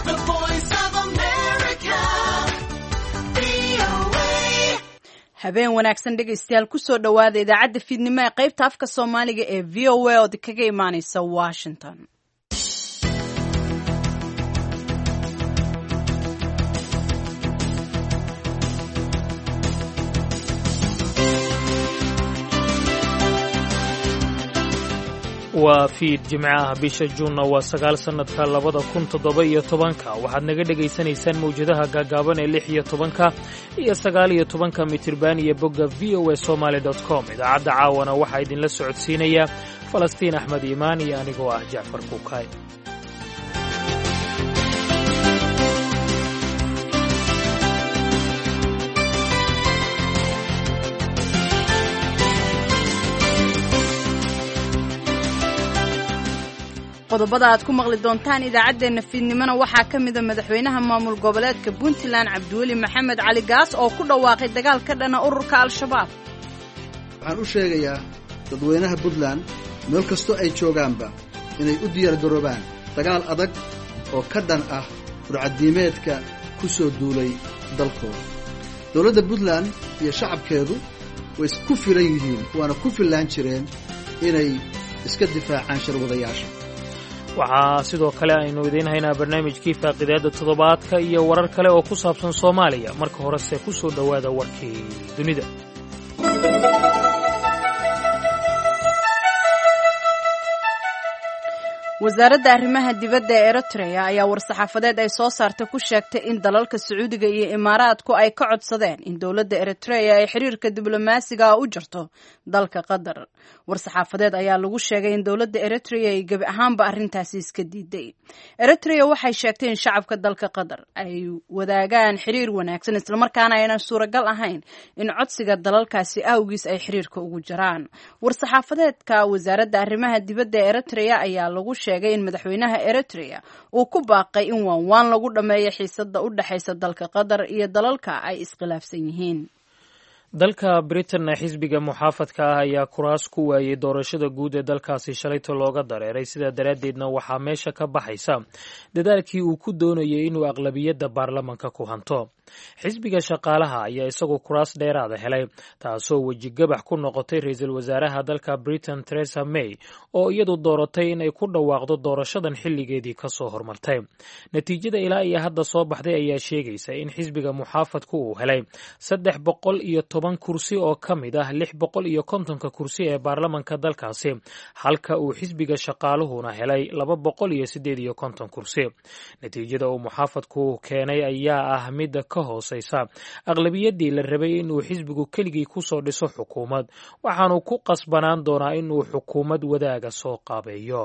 The Voice of America. VOA. habeen wanaagsan dhegaystayaal kusoo dhowaada idaacadda fiidnimo ee qaybta afka soomaaliga ee v o a oo kaga imaaneysa washington. waa fiid jimcaha bisha juunna waa 9 sannadka 2017 waxaad naga dhegaysanaysaan mawjadaha gaagaaban ee 16 iyo 19 mitirban iyo bogga voasomali.com. idaacadda caawana waxaa idinla socodsiinaya falastiin axmed iimaan iyo anigoo ah jacfar kuukay. qodobada aad ku maqli doontaan idaacaddeenna fiidnimona waxaa ka mida madaxweynaha maamul goboleedka puntland cabdiweli maxamed cali gaas oo ku dhawaaqay dagaal ka dhana ururka al-shabaab. waxaan u sheegayaa dadweynaha puntland meel kastoo ay joogaanba inay u diyaargaroobaan dagaal adag oo ka dhan ah furcaddiimeedka ku soo duulay dalkooda. dowladda puntland iyo shacabkeedu way isku filan yihiin waana ku fillaan jireen inay iska difaacaan sharwadayaasha. waxaa sidoo kale aynu idiin haynaa barnaamijkii faaqidaadda toddobaadka iyo warar kale oo ku saabsan soomaaliya. marka horese ku soo dhowaada warkii dunida. wasaaradda arrimaha dibadda ee eritrea ayaa war-saxaafadeed ay soo saartay ku sheegtay in dalalka sacuudiga iyo imaaraadku ay ka codsadeen in dowladda eritrea ay xiriirka diblomaasiga u jirto dalka qatar. war-saxaafadeed ayaa lagu sheegay in dowladda eritrea ay gebi ahaanba arrintaasi iska diiday. eritrea waxay sheegtay in shacabka dalka qatar ay wadaagaan xiriir wanaagsan islamarkaana aynan suuragal ahayn in codsiga dalalkaasi awgiis ay xiriirka ugu jiraan. war-saxaafadeedka wasaaradda arrimaha dibadda ee eritrea ayaa lagu sheegay in madaxweynaha eritrea uu ku baaqay in waanwaan lagu dhammeeyo xiisada u dhexaysa dalka qatar iyo dalalka ay iskhilaafsan yihiin. dalka britain xisbiga muxaafadka ah ayaa kuraas ku waayey doorashada guud ee dalkaasi shalayta looga dareeray. sidaa daraaddeedna waxaa meesha ka baxaysa dadaalkii uu ku doonayay inuu aqlabiyadda baarlamanka ku hanto. xisbiga shaqaalaha ayaa isagoo kuraas dheeraada helay, taasoo wejigabax ku noqotay ra-iisul wasaaraha dalka britain theresa may oo iyadu dooratay inay ku dhawaaqdo doorashadan xilligeedii ka soo hormartay. natiijada ilaa iyo hadda soo baxday ayaa sheegaysa in xisbiga muxaafadku uu helay 310 kursi oo ka mid ah 650 kursi ee baarlamanka dalkaasi, halka uu xisbiga shaqaaluhuna helay 258 kursi. natiijada uu muxaafadku keenay ayaa ah mid ka hooseysa aqlabiyadii la rabay inuu xisbigu keligii ku soo dhiso xukuumad, waxaanu ku qasbanaan doonaa inuu xukuumad wadaaga soo qaabeeyo.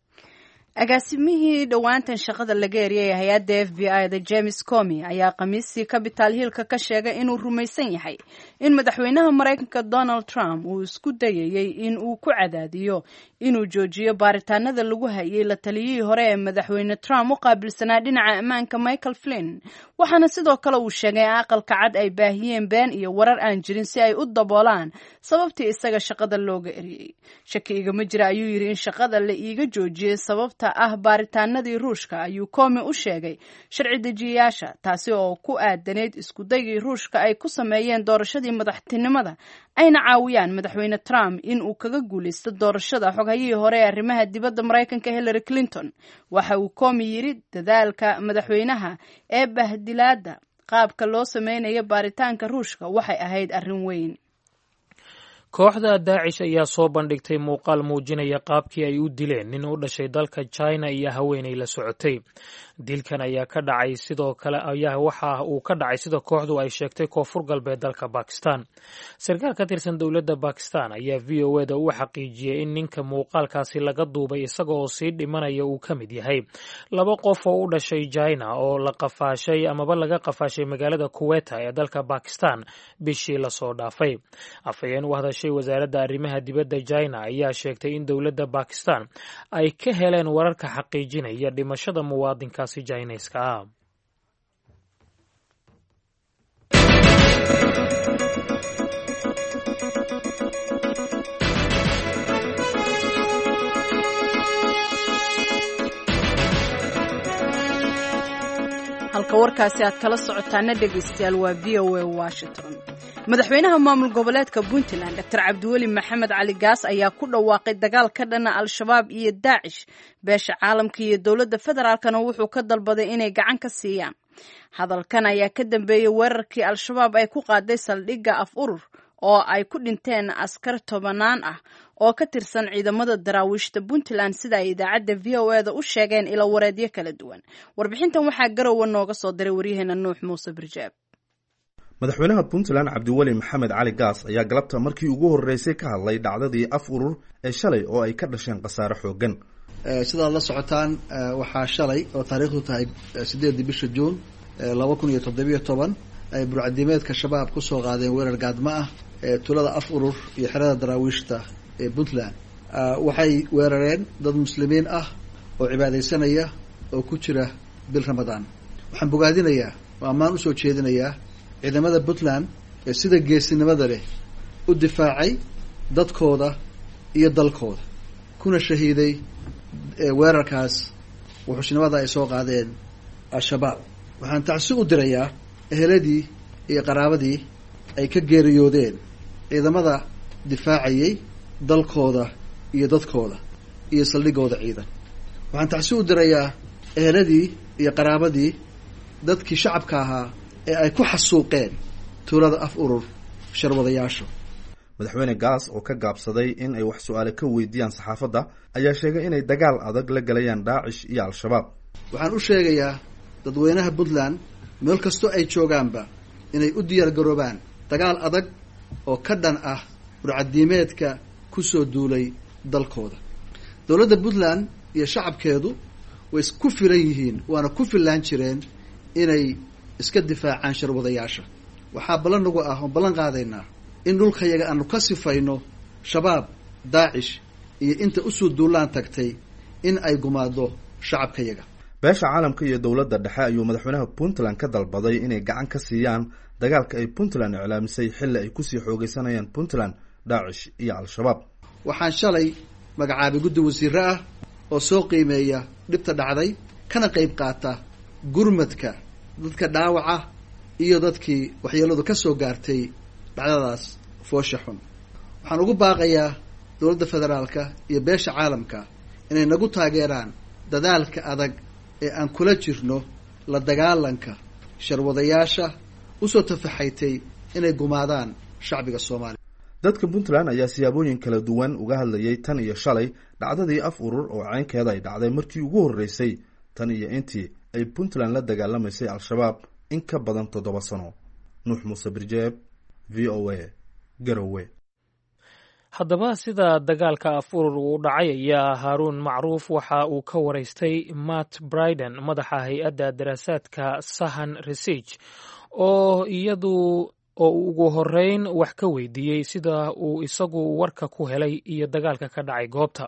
agaasimihii dhowaantan shaqada laga eriyay hay-adda FBI da James Comey ayaa khamiistii Capitol Hill-ka ka sheegay inuu rumaysan yahay in madaxweynaha Mareykanka Donald Trump uu isku dayayay in uu ku cadaadiyo inuu joojiyo baaritaanada lagu hayay la taliyihii hore ee madaxweyne Trump u qaabilsanaa dhinaca ammaanka Michael Flynn. waxaana sidoo kale uu sheegay in aqalka cad ay baahiyeen been iyo warar aan jirin si ay u daboolaan sababtii isaga shaqada looga eriyay. shaki igama jira ayuu yidhi in shaqada la iiga joojiyey sababta ah baaritaanadii ruushka, ayuu Comey u sheegay sharci dejiyayaasha, taasi oo ku aadanayd iskudaygii ruushka ay ku sameeyeen doorashadii madaxtinimada ayna caawiyaan madaxweyne Trump in uu kaga guulaysto doorashada xoghayihii hore ee arrimaha dibadda Mareykanka Hillary Clinton. waxa uu Comey yidhi dadaalka madaxweynaha ee bahdilaada qaabka loo sameynayo baaritaanka ruushka waxay ahayd arrin weyn. kooxda daacish ayaa soo bandhigtay muuqaal muujinaya qaabkii ay u dileen nin u dhashay dalka China iyo haweenay la socotay. dilkan ayaa ka dhacay sidoo kale waxa uu ka dhacay sida kooxdu ay sheegtay koonfur galbeed dalka Pakistan. sarkaal ka tirsan dowladda Pakistan ayaa VOA-da u xaqiijiyay in ninka muuqaalkaasi laga duubay isaga oo sii dhimanaya uu ka mid yahay 2 qof oo u dhashay China oo la qafaashay amaba laga qafaashay magaalada Kuwait ee dalka Pakistan bishii la soo dhaafay. afayeen u hadashay wasaaradda arrimaha dibadda China ayaa sheegtay in dowladda Pakistan ay ka heleen wararka xaqiijinaya dhimashada muwaadinkaasi Chinese-ka ah. halka warkaasi aad kala socotaana dhegaystayaal waa VOA Washington. Madaxweynaha maamul goboleedka Puntland Dr. Cabdiweli Maxamed Cali Gaas ayaa ku dhawaaqay dagaal ka dhana Al-Shabaab iyo Daacish. Beesha caalamka iyo dowladda federaalkana wuxuu ka dalbaday inay gacan ka siiyaan. Hadalkan ayaa ka dambeeyay weerarkii Al-Shabaab ay ku qaaday saldhigga Af-Urur oo ay ku dhinteen askar 10 ah oo ka tirsan ciidamada daraawiishta Puntland sida ay idaacadda VOA-da u sheegeen ila wareedyo kala duwan. Warbixintan waxaa garowa nooga soo diray waryaheena Nuux Muuse Birjaab. madaxweynaha Puntland Cabdiweli Maxamed Cali Gaas ayaa galabta markii ugu horeysay ka hadlay dhacdadii Af-Urur ee shalay oo ay ka dhasheen qasaare xoogan. Sidaa la socotaan waxaa shalay oo taariikhdu tahay 8 bisha Juun 2017 ay burcadimeedka shabaab ku soo qaadeen weerar gaadma ah ee tulada Af-Urur iyo xerada daraawiishta ee Puntland. Waxay weerareen dad muslimiin ah oo cibaadeysanaya oo ku jira bil Ramadaan. Waxaan bogaadinayaa oo ammaan u soo jeedinayaa ciidamada Puntland ee sida geesinimada leh u difaacay dadkooda iyo dalkooda kuna shahiiday weerarkaas wuxuushnimada ay soo qaadeen Al-Shabaab. Waxaan tacsi u dirayaa eheladii iyo qaraabadii ay ka geeriyoodeen ciidamada difaacayay dalkooda iyo dadkooda iyo saldhigooda ciidan. Waxaan tacsi u dirayaa eheladii iyo qaraabadii dadkii shacabka ahaa ee ay ku xasuuqeen tuulada Af-Urur sharwadayaasha. madaxweyne Gaas oo ka gaabsaday in ay wax su'aalo ka weydiiyaan saxaafadda ayaa sheegay inay dagaal adag la galayaan Daacish iyo Al-Shabaab. Waxaan u sheegayaa dadweynaha Puntland meel kasto ay joogaanba inay u diyaar garoobaan dagaal adag oo ka dhan ah burcadimeedka ku soo duulay dalkooda. Dowladda Puntland iyo shacabkeedu way isku filan yihiin waana ku filaan jireen inay iska difaacaan sharwadayaasha. Waxaa ballan nagu ah oo ballan qaadaynaa in dhulkayaga aanu ka sifayno shabaab, Daacish iyo inta u soo duulaan tagtay in ay gumaado shacabkayaga. beesha caalamka iyo dowladda dhexe ayuu madaxweynaha Puntland ka dalbaday inay gacan ka siiyaan dagaalka ay Puntland iclaamisay xilli ay kusii xoogeysanayaan Puntland, Daacish iyo Al-Shabaab. Waxaan shalay magacaabay guddi wasiiro ah oo soo qiimeeya dhibta dhacday kana qayb qaata gurmadka dadka dhaawaca iyo dadkii waxyeeladu ka soo gaartay dhacdadaas foosha xun. Waxaan ugu baaqayaa dowladda federaalka iyo beesha caalamka inay nagu taageeraan dadaalka adag ee aan kula jirno la dagaalanka sharwadayaasha u soo tafaxaytay inay gumaadaan shacbiga Soomaaliya. dadka Puntland ayaa siyaabooyin kala duwan uga hadlayay tan iyo shalay dhacdadii Af-Urur oo caynkeeda ay dhacday markii ugu horeysay tan iyo intii ay Puntland la dagaalamaysay Al-Shabaab in ka badan 7 sano. Nuux Muuse Birjaab, VOA, Garowe. haddaba sida dagaalka Af-Urur uu dhacay ayaa Haaruun Macruuf waxa uu ka waraystay Matt Bryden, madaxa hay'adda daraasaadka Sahan Research oo ugu horeyn wax ka weydiiyey sida uu isagu warka ku helay iyo dagaalka ka dhacay goobta.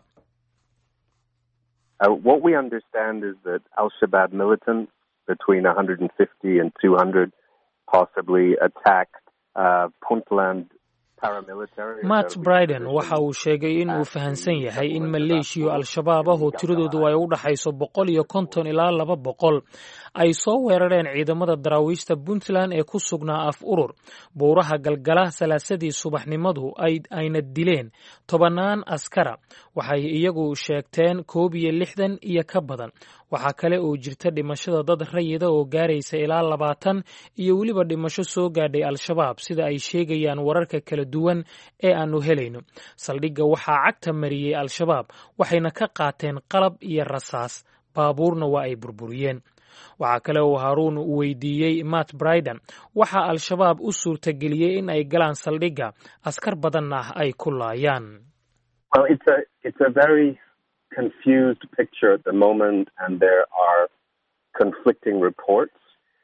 What we understand is that Al-Shabaab militants between 150 and 200 possibly attacked Puntland. Matt Bryden waxa uu sheegay in uu fahansan yahay in maleeshiyo Al-Shabaab ah oo tiradoodu ay u dhaxayso 150 ilaa 200 ay soo weerareen ciidamada daraawiishta Puntland ee ku sugnaa Af-Urur buuraha galgala salaasadii subaxnimadu ayna dileen 10 askara. waxay iyagu sheegteen 61 iyo ka badan. waxaa kale oo jirta dhimashada dad rayida oo gaaraysa ilaa 20 iyo weliba dhimasho soo gaadhay Al-Shabaab sida ay sheegayaan wararka kala duwan ee aanu helayno. saldhigga waxaa cagta mariyay Al-Shabaab waxayna ka qaateen qalab iyo rasaas, baabuurna waa ay burburiyeen. waxaa kale oo Haaruun weydiiyey Matt Bryden waxa Al-Shabaab u suurtageliyey in ay galaan saldhigga askar badanna ay ku laayaan. Well, it's a very confused picture at the moment, and there are conflicting reports.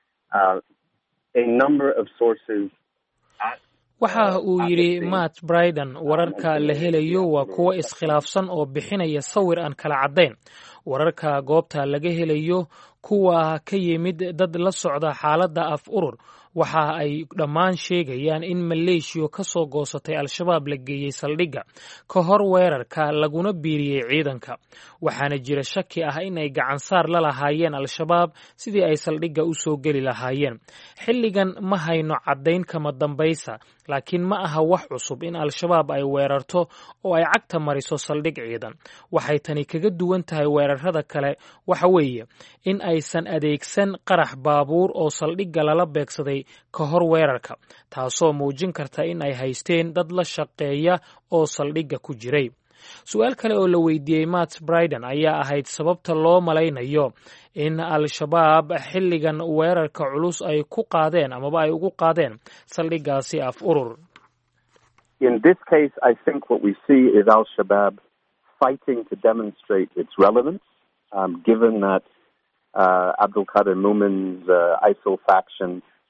A number of sources. waxa uu yidhi Matt Bryden wararka la helayo waa kuwo iskhilaafsan oo bixinaya sawir aan kala caddayn. wararka goobta laga helayo kuwa ka yimid dad la socda xaaladda Af-Urur waxa ay dhammaan sheegayaan in maleeshiya ka soo goosatay al-shabaab la geeyey saldhigga ka hor weerarka laguna biiriyey ciidanka waxaana jira shaki ah in ay gacansaar la lahaayeen al-shabaab sidii ay saldhigga u soo geli lahaayeen xilligan ma hayno caddayn kama dambaysa laakiin ma aha wax cusub in al-shabaab ay weerarto oo ay cagta mariso saldhig ciidan waxay tani kaga duwan tahay weerarada kale waxa weeye in aysan adeegsan qarax baabuur oo saldhigga lala beegsaday ka hor weerarka taasoo muujin karta in ay haysteen dad la shaqeeya oo saldhigga ku jiray su-aal kale oo la weydiiyey Matt Bryden ayaa ahayd sababta loo malaynayo in al-shabaab xilligan weerarka culus ay ku qaadeen amaba ay ugu qaadeen saldhiggaasi af urur. In this case, I think what we see is al-Shabaab fighting to demonstrate its relevance, given that Abdul Qadir Mumin's ISIL faction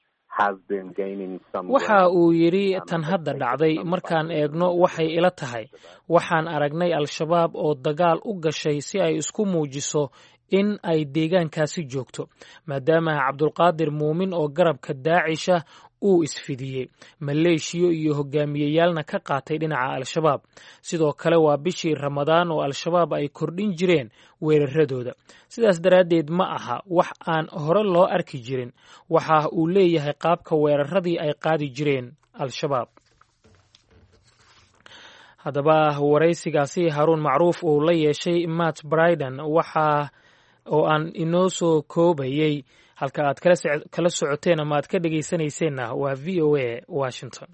waxa uu yidhi tan hadda dhacday markaan eegno waxay ila tahay waxaan aragnay al-shabaab oo dagaal u gashay si ay isku muujiso in ay deegaankaasi joogto maadaama cabdulqaadir muumin oo garabka daacisha uu isfidiyey maleeshiyo iyo hogaamiyeyaalna ka qaatay dhinaca al-shabaab sidoo kale waa bishii ramadaan oo al-shabaab ay kordhin jireen weeraradooda sidaas daraaddeed ma aha wax aan hore loo arki jirin waxa uu leeyahay qaabka weeraradii ay qaadi jireen al-shabaab haddaba waraysigaasi Haruun Macruuf uu la yeeshay Matt Bryden waxa oo aan inoo soo koobayay halka aad kala socoteen ama aad ka dhegaysanayseena waa VOA Washington.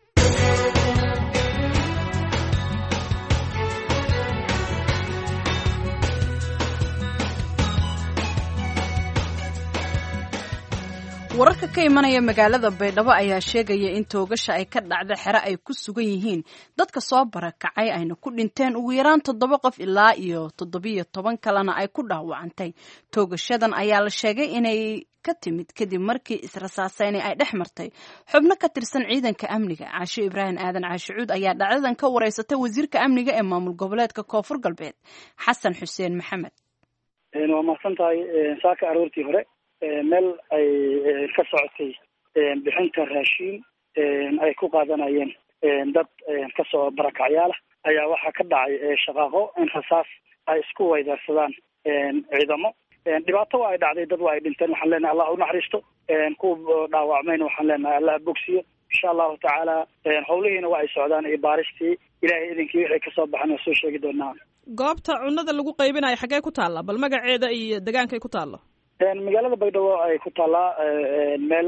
wararka ka imanaya magaalada Baydhabo ayaa sheegaya in toogasha ay ka dhacday xero ay ku sugan yihiin dadka soo barakacay ayna ku dhinteen ugu yaraan 7 qof ilaa iyo 17 kalena ay ku dhaawacantay toogashadan ayaa la sheegay inay ka timid kadib markii israsaaseynay ay dhex martay xubno ka tirsan ciidanka amniga Caasho Ibrahim Aadan Caashuud ayaa dhacdadan ka wareysatay wasiirka amniga ee maamul goboleedka Koonfur Galbeed Xasan Xuseen Maxamed waa mahadsantahay saaka aroortii hore meel ay ka socotay bixinta raashin ay ku qaadanayeen dad ka soo barakacyaal ayaa waxa ka dhacay shaqaaqo in rasaas ay isku weydaarsadaan ciidamo dhibaato ay dhacday dad waa ay dhinteen waxaan leenahay Allah u naxariisto ku dhaawacmayna waxaan leenahay Allah bogsiyo insha Allah taala howlihiina waa ay socdaan ee baaristii ilaahay idinkii wixii ka soo baxan soo sheegi doonaa goobta cunada lagu qaybinayo xagee ku taala bal magaceeda iyo deegaanka ay ku taalo magaalada Baydhabo ay ku taala meel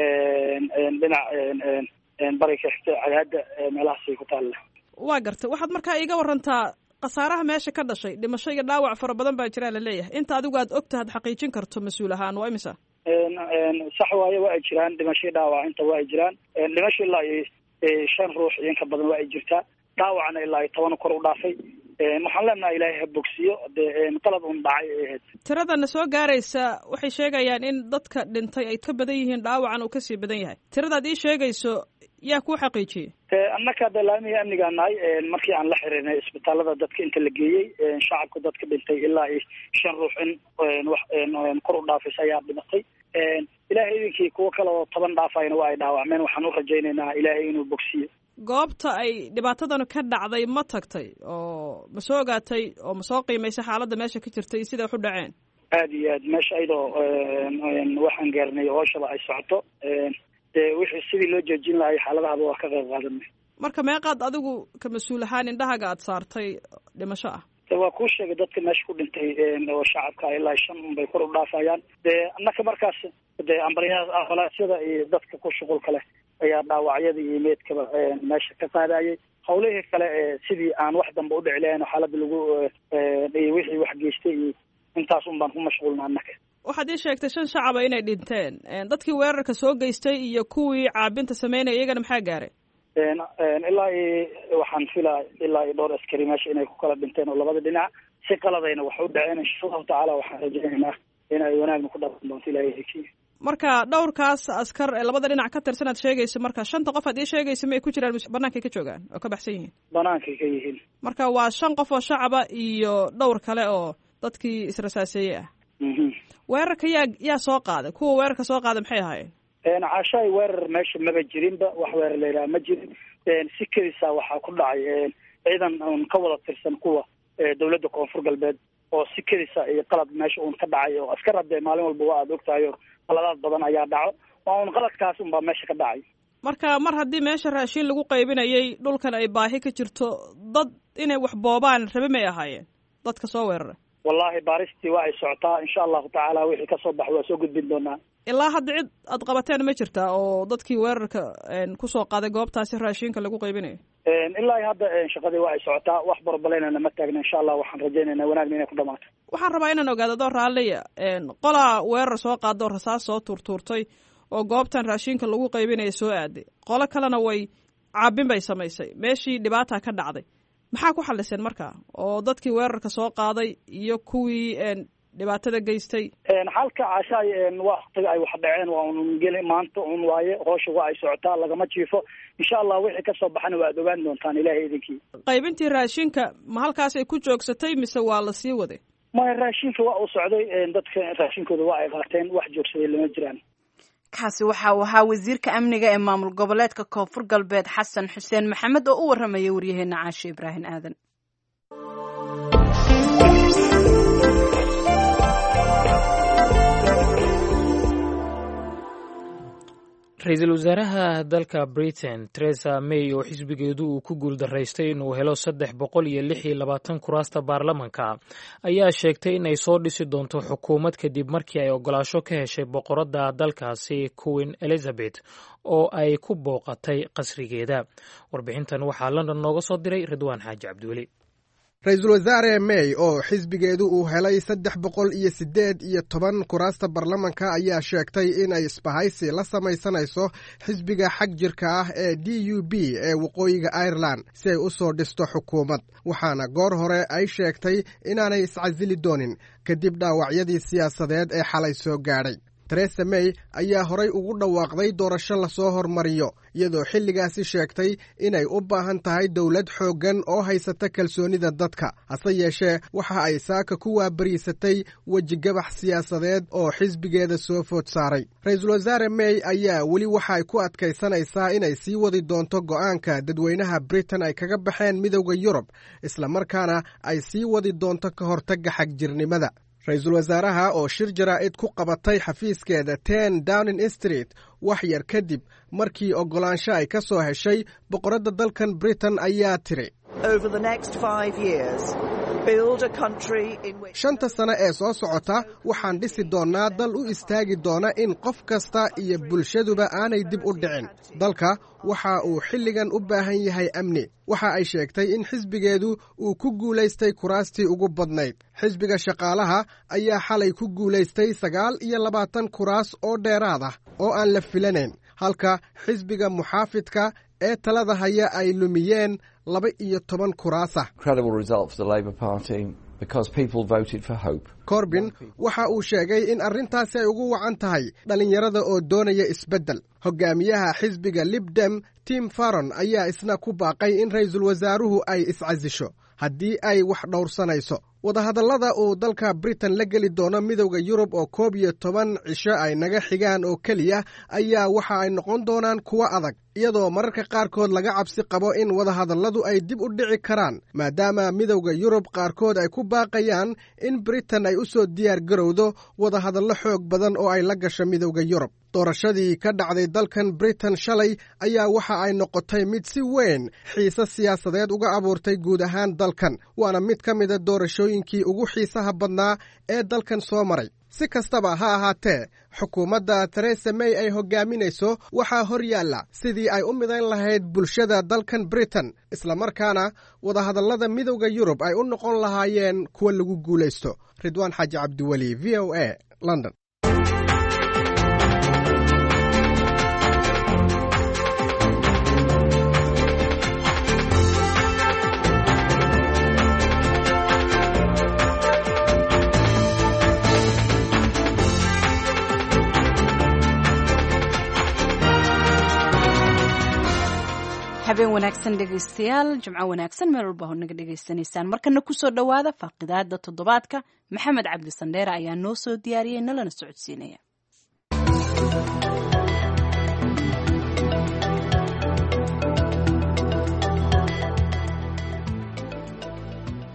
dhinac bari ka xigta cadaada meelahaas ay ku taala waa gartay waxaad markaa iiga warantaa qasaaraha meesha ka dhashay dhimasho iyo dhaawac fara badan baa jira la leeyahay inta adigu aad ogtahay xaqiijin karto mas'uul ahaan waa imisa sax waaye waa ay jiraan dhimasho dhaawac inta waa ay jiraan dhimasho ilaa 5 ruux in ka badan waa ay jirtaa dhaawacna ilaa 10 kor u dhaafay waxaan leenahay ilaahay ha bogsiyo qalad un dhacay tiradana soo gaaraysa waxay sheegayaan in dadka dhintay ay ka badan yihiin dhaawacan uu ka sii badan yahay tiradaad ii sheegayso yaa ku xaqiijiyay annaka dalaamiga amniga nahay markii aan la xiriirnay isbitaalada dadka inta la geeyay shacabka dadka dhintay ilaa 5 ruux in kor u dhaafay ayaa dhimatay ilaahay idinkii kuwa kale oo 10 dhaafayna waa ay dhaawacmeen waxaan u rajaynaynaa ilaahay inuu bogsiyo goobta ay dhibaatadan ka dhacday ma tagtay oo ma soo ogaatay oo ma soo qiimaysay xaaladda meesha ka jirtay sida wax u dhaceen aad iyo aad meesha ayadoo waxaan gaarnay hooshaba ay socoto wixii sidii loo joojin lahay xaaladahaba waa ka qayb qaadanay marka meeqaad adigu ka mas-uul ahaan indhahaga aad saartay dhimasho ah waa kuu sheegay dadka meesha ku dhintay oo shacabka ilaa 5 bay kor u dhaafayaan annaka markaas ambalaasyada iyo dadka ku shuqulka leh ayaa dhaawacyada iyo meedkaba meesha ka qaadayay howlihii kale sidii aan wax dambe u dhici lahayn xaaladda lagu wixii wax geystay iyo intaas un baan ku mashquulnaa annaka waxaad ii sheegtay 5 shacaba inay dhinteen dadkii weerarka soo geystay iyo kuwii caabinta sameynaya iyagana maxaa gaaray ilaa waxaan filaa ilaa dhowr askari meesha inay ku kala dhinteen oo labada dhinac si qaladayna wax u dhaceen insha Allah taala waxaan rajaynaynaa in ay wanaagna ku dhaafan doonto ilaahay hekiyo marka dhowrkaas askar ee labada dhinac ka tirsan aad sheegayso marka 5 qof aad ii sheegayso ma ay ku jiraan banaanka ka joogaan oo ka baxsan yihiin banaanka ka yihiin marka waa 5 qof oo shacaba iyo dhowr kale oo dadkii israsaaseeyay ah weerarka yaa soo qaaday kuwa weerarka soo qaaday maxay ahaayeen caashaay weerar meesha maba jirinba, wax weerar la yidhaha ma jirin. Si kelisaa waxaa ku dhacay ciidan un ka wada tirsan kuwa dawladda koonfur galbeed oo si kelisa iyo qalad meesha uun ka dhacay oo askar hadee maalin walba waa aad ogtahayo qaladaad badan ayaa dhaco, waa un qaladkaas unbaa meesha ka dhacay. marka mar haddii meesha raashin lagu qaybinayay dhulkan ay baahi ka jirto, dad inay wax boobaan rabe may ahaayeen dadka soo weeraray? wallahi baaristii waa ay socotaa, insha allahu tacaala wixii kasoo baxo waa soo gudbin doonaa. ilaa hadda cid aad qabateen ma jirtaa oo dadkii weerarka kusoo qaaday goobtaasi raashinka lagu qaybinayo? ilaa hadda shaqadii waa ay socotaa, wax barbaleynana ma taagna. insha allah waxaan rajaynaynaa wanaagna inay ku dhamaato. waxaan rabaa inaan ogaado adoo raalliya, qolaa weerar soo qaado oo rasaas soo tuurtuurtay oo goobtan raashinka lagu qaybinaya soo aaday, qolo kalena way caabin bay samaysay, meeshii dhibaata ka dhacday. maxaa ku xaliseen markaa oo dadkii weerarka soo qaaday iyo kuwii dhibaatada geystay? xalka caashaay waqtiga ay wax dhaceen waa un geli maanta un waaye, hoosha waa ay socotaa, lagama jiifo. insha allah wixii kasoo baxana waa ad ogaan doontaan ilaahay idinkii. qaybintii raashinka ma halkaas ay ku joogsatay mise waa la sii waday? maya, raashinka waa uu socday, dadka raashinkooda waa ay qaateen, wax joogsaday lama jiraan. kaasi waxa uu ahaa wasiirka amniga ee maamul goboleedka koonfur galbeed xasan xuseen maxamed oo u warramaya waryaheena caashe ibraahim aadan. ra-iisul wasaaraha dalka Britain Theresa May oo xisbigeedu uu ku guuldaraystay inuu helo 326 kuraasta baarlamanka ayaa sheegtay in ay soo dhisi doonto xukuumad kadib markii ay ogolaasho ka heshay boqoradda dalkaasi Queen Elizabeth oo ay ku booqatay qasrigeeda. warbixintan waxaa London nooga soo diray Ridwaan Xaaji Cabdiweli. ra-iisul wasaare May oo xisbigeedu uu helay 318 kuraasta baarlamanka ayaa sheegtay in ay isbahaysi la samaysanayso xisbiga xag jirka ah ee DUP ee waqooyiga Ireland si ay u soo dhisto xukuumad, waxaana goor hore ay sheegtay inaanay iscasili doonin kadib dhaawacyadii siyaasadeed ee xalay soo gaadhay. Theresa May ayaa horay ugu dhawaaqday doorasho lasoo hormariyo, iyadoo xilligaasi sheegtay inay u baahan tahay dowlad xooggan oo haysata kalsoonida dadka. hase yeeshee waxa ay saaka ku waabariisatay wejigabax siyaasadeed oo xisbigeeda soo food saaray. ra-iisul wasaare May ayaa weli waxay ku adkaysanaysaa inay sii wadi doonto go'aanka dadweynaha Britain ay kaga baxeen midowda Yurub, islamarkaana ay sii wadi doonto ka hortagga xagjirnimada. ra-iisul wasaaraha oo shir jaraa'id ku qabatay xafiiskeeda 10 Downing Street wax yar kadib markii ogolaansho ay ka soo heshay boqoradda dalkan Britain ayaa tiri, shanta sano ee soo socota waxaan dhisi doonnaa dal u istaagi doona in qof kasta iyo bulshaduba aanay dib u dhicin. dalka waxa uu xilligan u baahan yahay amni. waxa ay sheegtay in xisbigeedu uu ku guulaystay kuraastii ugu badnayd. xisbiga shaqaalaha ayaa xalay ku guulaystay 29 kuraas oo dheeraad ah oo aan la filanayn, halka xisbiga muxaafidka ee talada haya ay lumiyeen 12 kuraas ah. Corbyn waxa uu sheegay in arrintaasi ay ugu wacan tahay dhalinyarada oo doonaya isbeddel. hogaamiyaha xisbiga Lib Dem Tim Farron ayaa isna ku baaqay in ra-iisul wasaaruhu ay iscasisho haddii ay wax dhowrsanayso. wadahadallada uu dalka Britain la geli doono midowda Yurub oo 11 cisho ay naga xigaan oo keliya ayaa waxa ay noqon doonaan kuwo adag, iyadoo mararka qaarkood laga cabsi qabo in wadahadalladu ay dib u dhici karaan maadaama midowda Yurub qaarkood ay ku baaqayaan in Britain ay u soo diyaar garowdo wadahadallo xoog badan oo ay la gasho midowda Yurub. doorashadii ka dhacday dalkan Britain shalay ayaa waxa ay noqotay mid si weyn xiise siyaasadeed uga abuurtay guud ahaan dalkan, waana mid ka mida doorashooyinkii ugu xiisaha badnaa ee dalkan soo maray. si kastaba ha ahaatee, xukuumadda Theresa May ay hogaaminayso waxaa hor yaalla sidii ay u midayn lahayd bulshada dalkan Britain, islamarkaana wadahadallada midowda Yurub ay u noqon lahaayeen kuwa lagu guulaysto. Ridwaan Xaaji Cabdiweli, VOA, London. habeen wanaagsan dhegaystayaal, jimco wanaagsan meel walba naga dhegaysanaysaan. markana kusoo dhowaada faaqidaada toddobaadka. maxamed cabdi sandheere ayaa noo soo diyaariyey nalana socodsiinaya.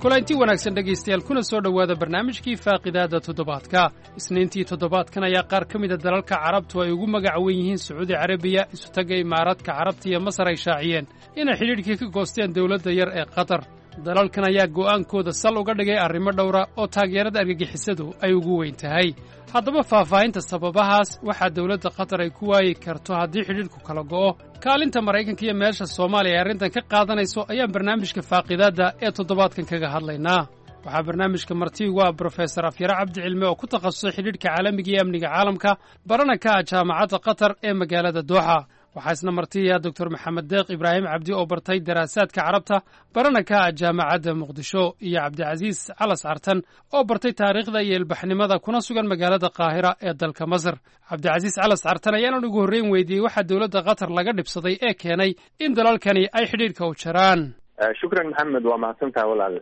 kulanti wanaagsan dhegaystayaal kuna soo dhowaada barnaamijkii faaqidaada toddobaadka isniintii toddobaadkan ayaa qaar ka mida dalalka carabtu ay ugu magac wen yihiin sacuudi carabiya isutaga imaaraadka carabta iyo masar ay shaaciyeen inay xidhiidhkii ka goosteen dawladda yar ee qatar dalalkan ayaa go'aankooda sal uga dhigay arrimo dhowra oo taageerada argagixisadu ay ugu weyn tahay haddaba faahfaahinta sababahaas waxaa dawladda qatar ay ku waayi karto haddii xidhiidhku kala go'o kaalinta maraykanka iyo meesha soomaaliya ay arrintan ka qaadanayso ayaan barnaamijka faaqidaadda ee toddobaadkan kaga hadlaynaa waxaa barnaamijka marti ugu ah brofesor afyare cabdicilme oo ku takhasusay xidhiidhka caalamiga iyo amniga caalamka barana ka ah jaamacadda qatar ee magaalada dooxa waxaa isna martiya doctor maxamed deeq ibraahim cabdi oo bartay daraasaadka carabta barana ka ah jaamacadda muqdisho iyo cabdicasiis calas cartan oo bartay taariikhda iyo ilbaxnimada kuna sugan magaalada qaahira ee dalka masar cabdicasiis calas cartan ayaanan ugu horreyn weydiiyey waxaa dawladda qatar laga dhibsaday ee keenay in dalalkani ay xidhiidhka u jaraan shukran maxamed waa mahadsantaha walaal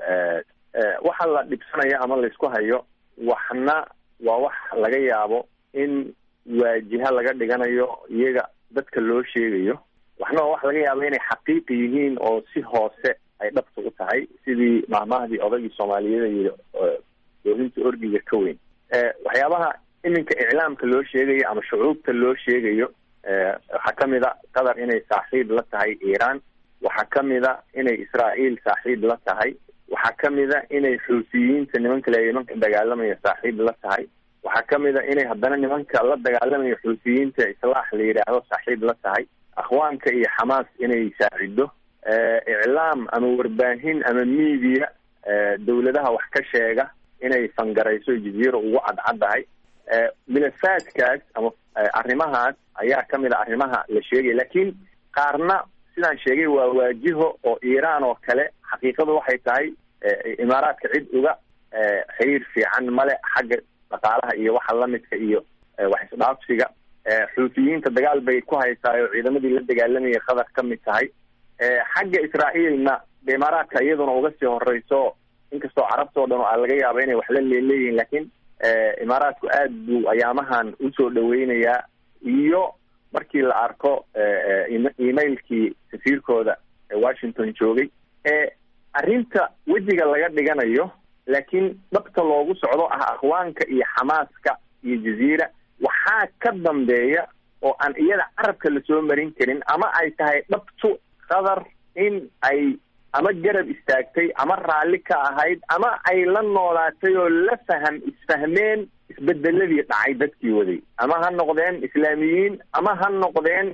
waxa la dhibsanaya ama laysku hayo waxna waa wax laga yaabo in waajiha laga dhiganayo iyaga dadka loo sheegayo waxna waa wax laga yaabo inay xaqiiqi yihiin oo si hoose ay dhabta u tahay sidii mahmahdii odaygii soomaaliyeed iyo doolinta orgiga ka weyn waxyaabaha iminka iclaamka loo sheegayo ama shucuubta loo sheegayo waxaa kamid a qatar inay saaxiib la tahay iiraan waxaa kamid a inay israa'iil saaxiib la tahay waxaa kamid a inay xuutiyiinta nimanka nimanka dagaalamaya saaxiib la tahay waxaa kamid a inay haddana nimanka la dagaalamayo xuutiyiinta islaax la yidhaahdo saaxiib la tahay akhwaanka iyo xamaas inay saacido iclaam ama warbaahin ama media dawladaha wax ka sheega inay fangarayso jaziira ugu cadcaddahay milafaadkaas ama arrimahaas ayaa kamid a arrimaha la sheegaya laakiin qaarna sidaan sheegay waa waajiho oo iiraan oo kale xaqiiqadu waxay tahay imaaraadka cid uga xiriir fiican male xagga dhaqaalaha iyo waxa lamidka iyo wax isdhaafsiga xuutiyiinta dagaal bay ku haysaayo ciidamadii la dagaalamayay qatar ka mid tahay xagga israa'iilna imaaraadka iyaduna uga sii horeyso inkastoo carabtao dhan aa laga yaaba inay wax la leeleeyihin laakiin imaaraadku aad buu ayaamahan usoo dhaweynayaa iyo markii la arko emailkii safiirkooda ee washington joogay arrinta wejiga laga dhiganayo laakiin dhabta loogu socdo ah akhwaanka iyo xamaaska iyo jaziira waxaa ka dambeeya oo aan iyada carabka lasoo marin karin ama ay tahay dhabtu qatar in ay ama garab istaagtay ama raalli ka ahayd ama ay la noolaatay oo la isfahmeen isbedeladii dhacay dadkii waday ama ha noqdeen islaamiyiin ama ha noqdeen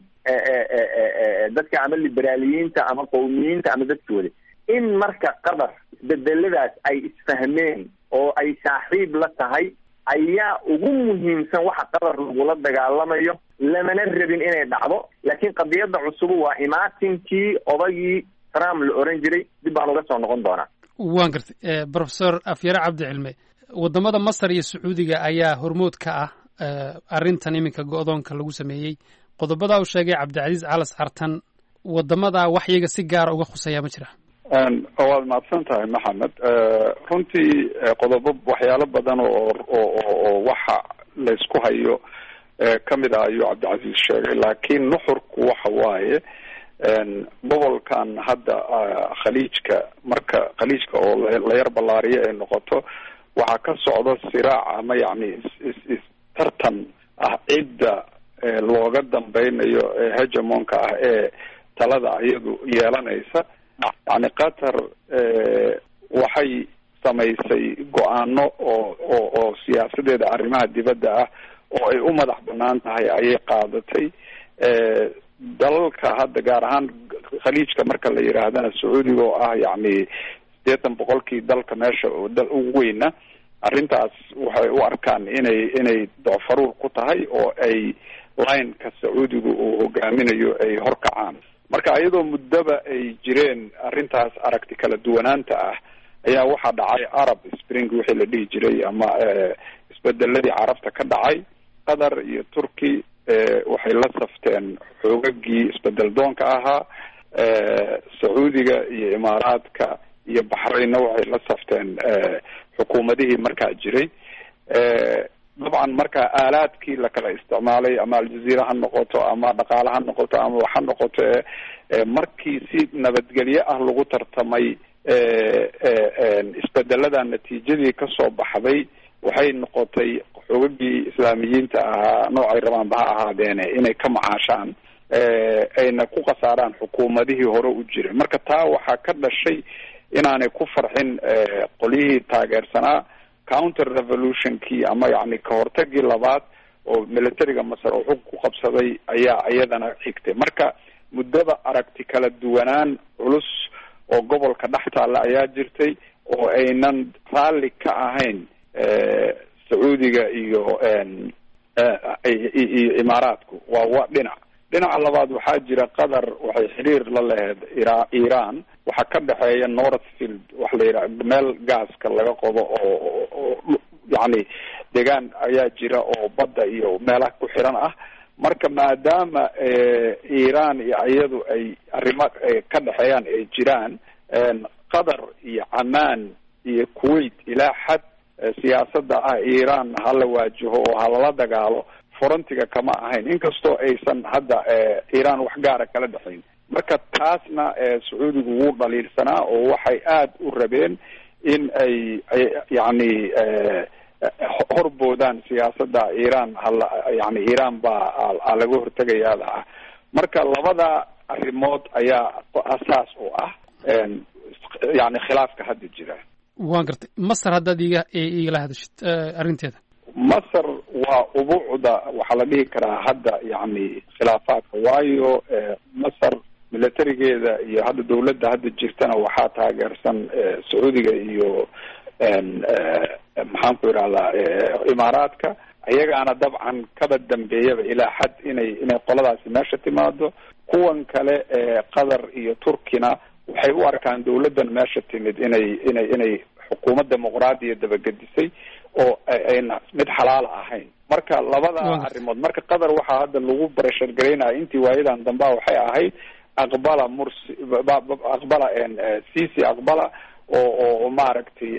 dadka ama liberaaliyiinta ama qowmiyiinta ama dadkii waday in marka qatar isbedeladaas ay isfahmeen oo ay saaxiib la tahay ayaa ugu muhiimsan waxa qatar lagula dagaalamayo lamana rabin inay dhacdo laakiin qadiyadda cusubu waa imaatinkii odagii trump la oran jiray dib baan uga soo noqon doonaa waan gartay brofesor afyare cabdicilme wadamada masar iyo sacuudiga ayaa hormood ka ah arrintan iminka go-doonka lagu sameeyey qodobadaa u sheegay cabdicasiis calas cartan wadamadaa wax iyaga si gaara uga khuseeyaa ma jira waad mahadsan tahay maxamed runtii qodobo waxyaalo badan oo waxa laysku hayo kamid ah ayuu cabdicasiis sheegay laakiin nuxurku waxa waaye gobolkan hadda khaliijka marka khaliijka oo la yar ballaariyo ay noqoto waxaa ka socda siraac ama yacni tartan ah cidda looga dambeynayo hegemonka ah ee talada iyadu yeelanaysa yani qatar waxay samaysay go-aano oo siyaasadeeda arrimaha dibadda ah oo ay u madax banaan tahay ayay qaadatay dalalka hadda gaar ahaan khaliijka marka la yidhaahdana sacuudiga oo ah yacni 80% dalka meesha ugu weyna arrintaas waxay u arkaan inay doofaruur ku tahay oo ay lineka sacuudiga uu hogaaminayo ay horkacaan marka iyadoo muddaba ay jireen arrintaas aragti kala duwanaanta ah ayaa waxaa dhacay arab spring wixii la dhihi jiray ama isbedeladii carabta ka dhacay qatar iyo turki waxay la safteen xoogagii isbedel doonka ahaa sacuudiga iyo imaaraadka iyo baxraynna waxay la safteen xukuumadihii markaa jiray dabcan marka aalaadkii la kala isticmaalay ama aljazeera ha noqoto ama dhaqaale ha noqoto ama wax ha noqoto markii si nabadgelyo ah lagu tartamay isbedelada natiijadii kasoo baxday waxay noqotay xoogagii islaamiyiinta ahaa noocay rabaanba ha ahaadeene inay ka macaashaan ayna ku khasaaraan xukuumadihii hore u jiray. marka taa waxaa ka dhashay inaanay ku farxin qolyihii taageersanaa counter revolutionkii ama yacni kahortagii labaad oo militariga masar oo xug ku qabsaday ayaa iyadana xigtay. marka muddada aragti kala duwanaan culus oo gobolka dhex taalla ayaa jirtay oo aynan raalli ka ahayn sacuudiga iyo imaaraadku waa dhinaca labaad waxaa jira qatar waxay xiriir la lahayd iran waxaa ka dhexeeya northfield waxa la yidhaha meel gaaska laga qodo oo yacni deegaan ayaa jira oo badda iyo meelaha ku xiran ah. marka maadaama iran iyo iyadu ay arrimo ka dhexeeyaan ay jiraan qatar iyo camaan iyo kuwait ilaa xad siyaasadda ah iran hala waajaho oo halala dagaalo forantiga kama ahayn inkastoo aysan hadda iran wax gaara kala dhexayn. marka taasna sacuudigu wuu dhaliilsanaa oo waxay aada u rabeen in ay yacni horboodaan siyaasadda iran yani iran baa laga hortegayaada ah. marka labada arrimood ayaa asaas u ah yani khilaafka hadda jira. waan gartay masar haddaad igala hadashid arrinteeda. masar waa ubuucda waxaa la dhihi karaa hadda yani khilaafaadka waayo masar militarigeeda iyo hadda dawladda hadda jirtana waxaa taageersan sacuudiga iyo maxaan ku idhahdaa imaaraadka iyagaana dabcan kaba dambeeyaba ilaa xad inay qoladaasi meesha timaado. kuwan kale qatar iyo turkina waxay u arkaan dawladdan meesha timid inay xukuumad dimuqraadiya dabagedisay oo ayna mid xalaala ahayn. marka labada arrimood marka qatar waxaa hadda lagu barashar garaynaya intii waayadan dambaa waxay ahayd aqbala sisi aqbala oo maaragtay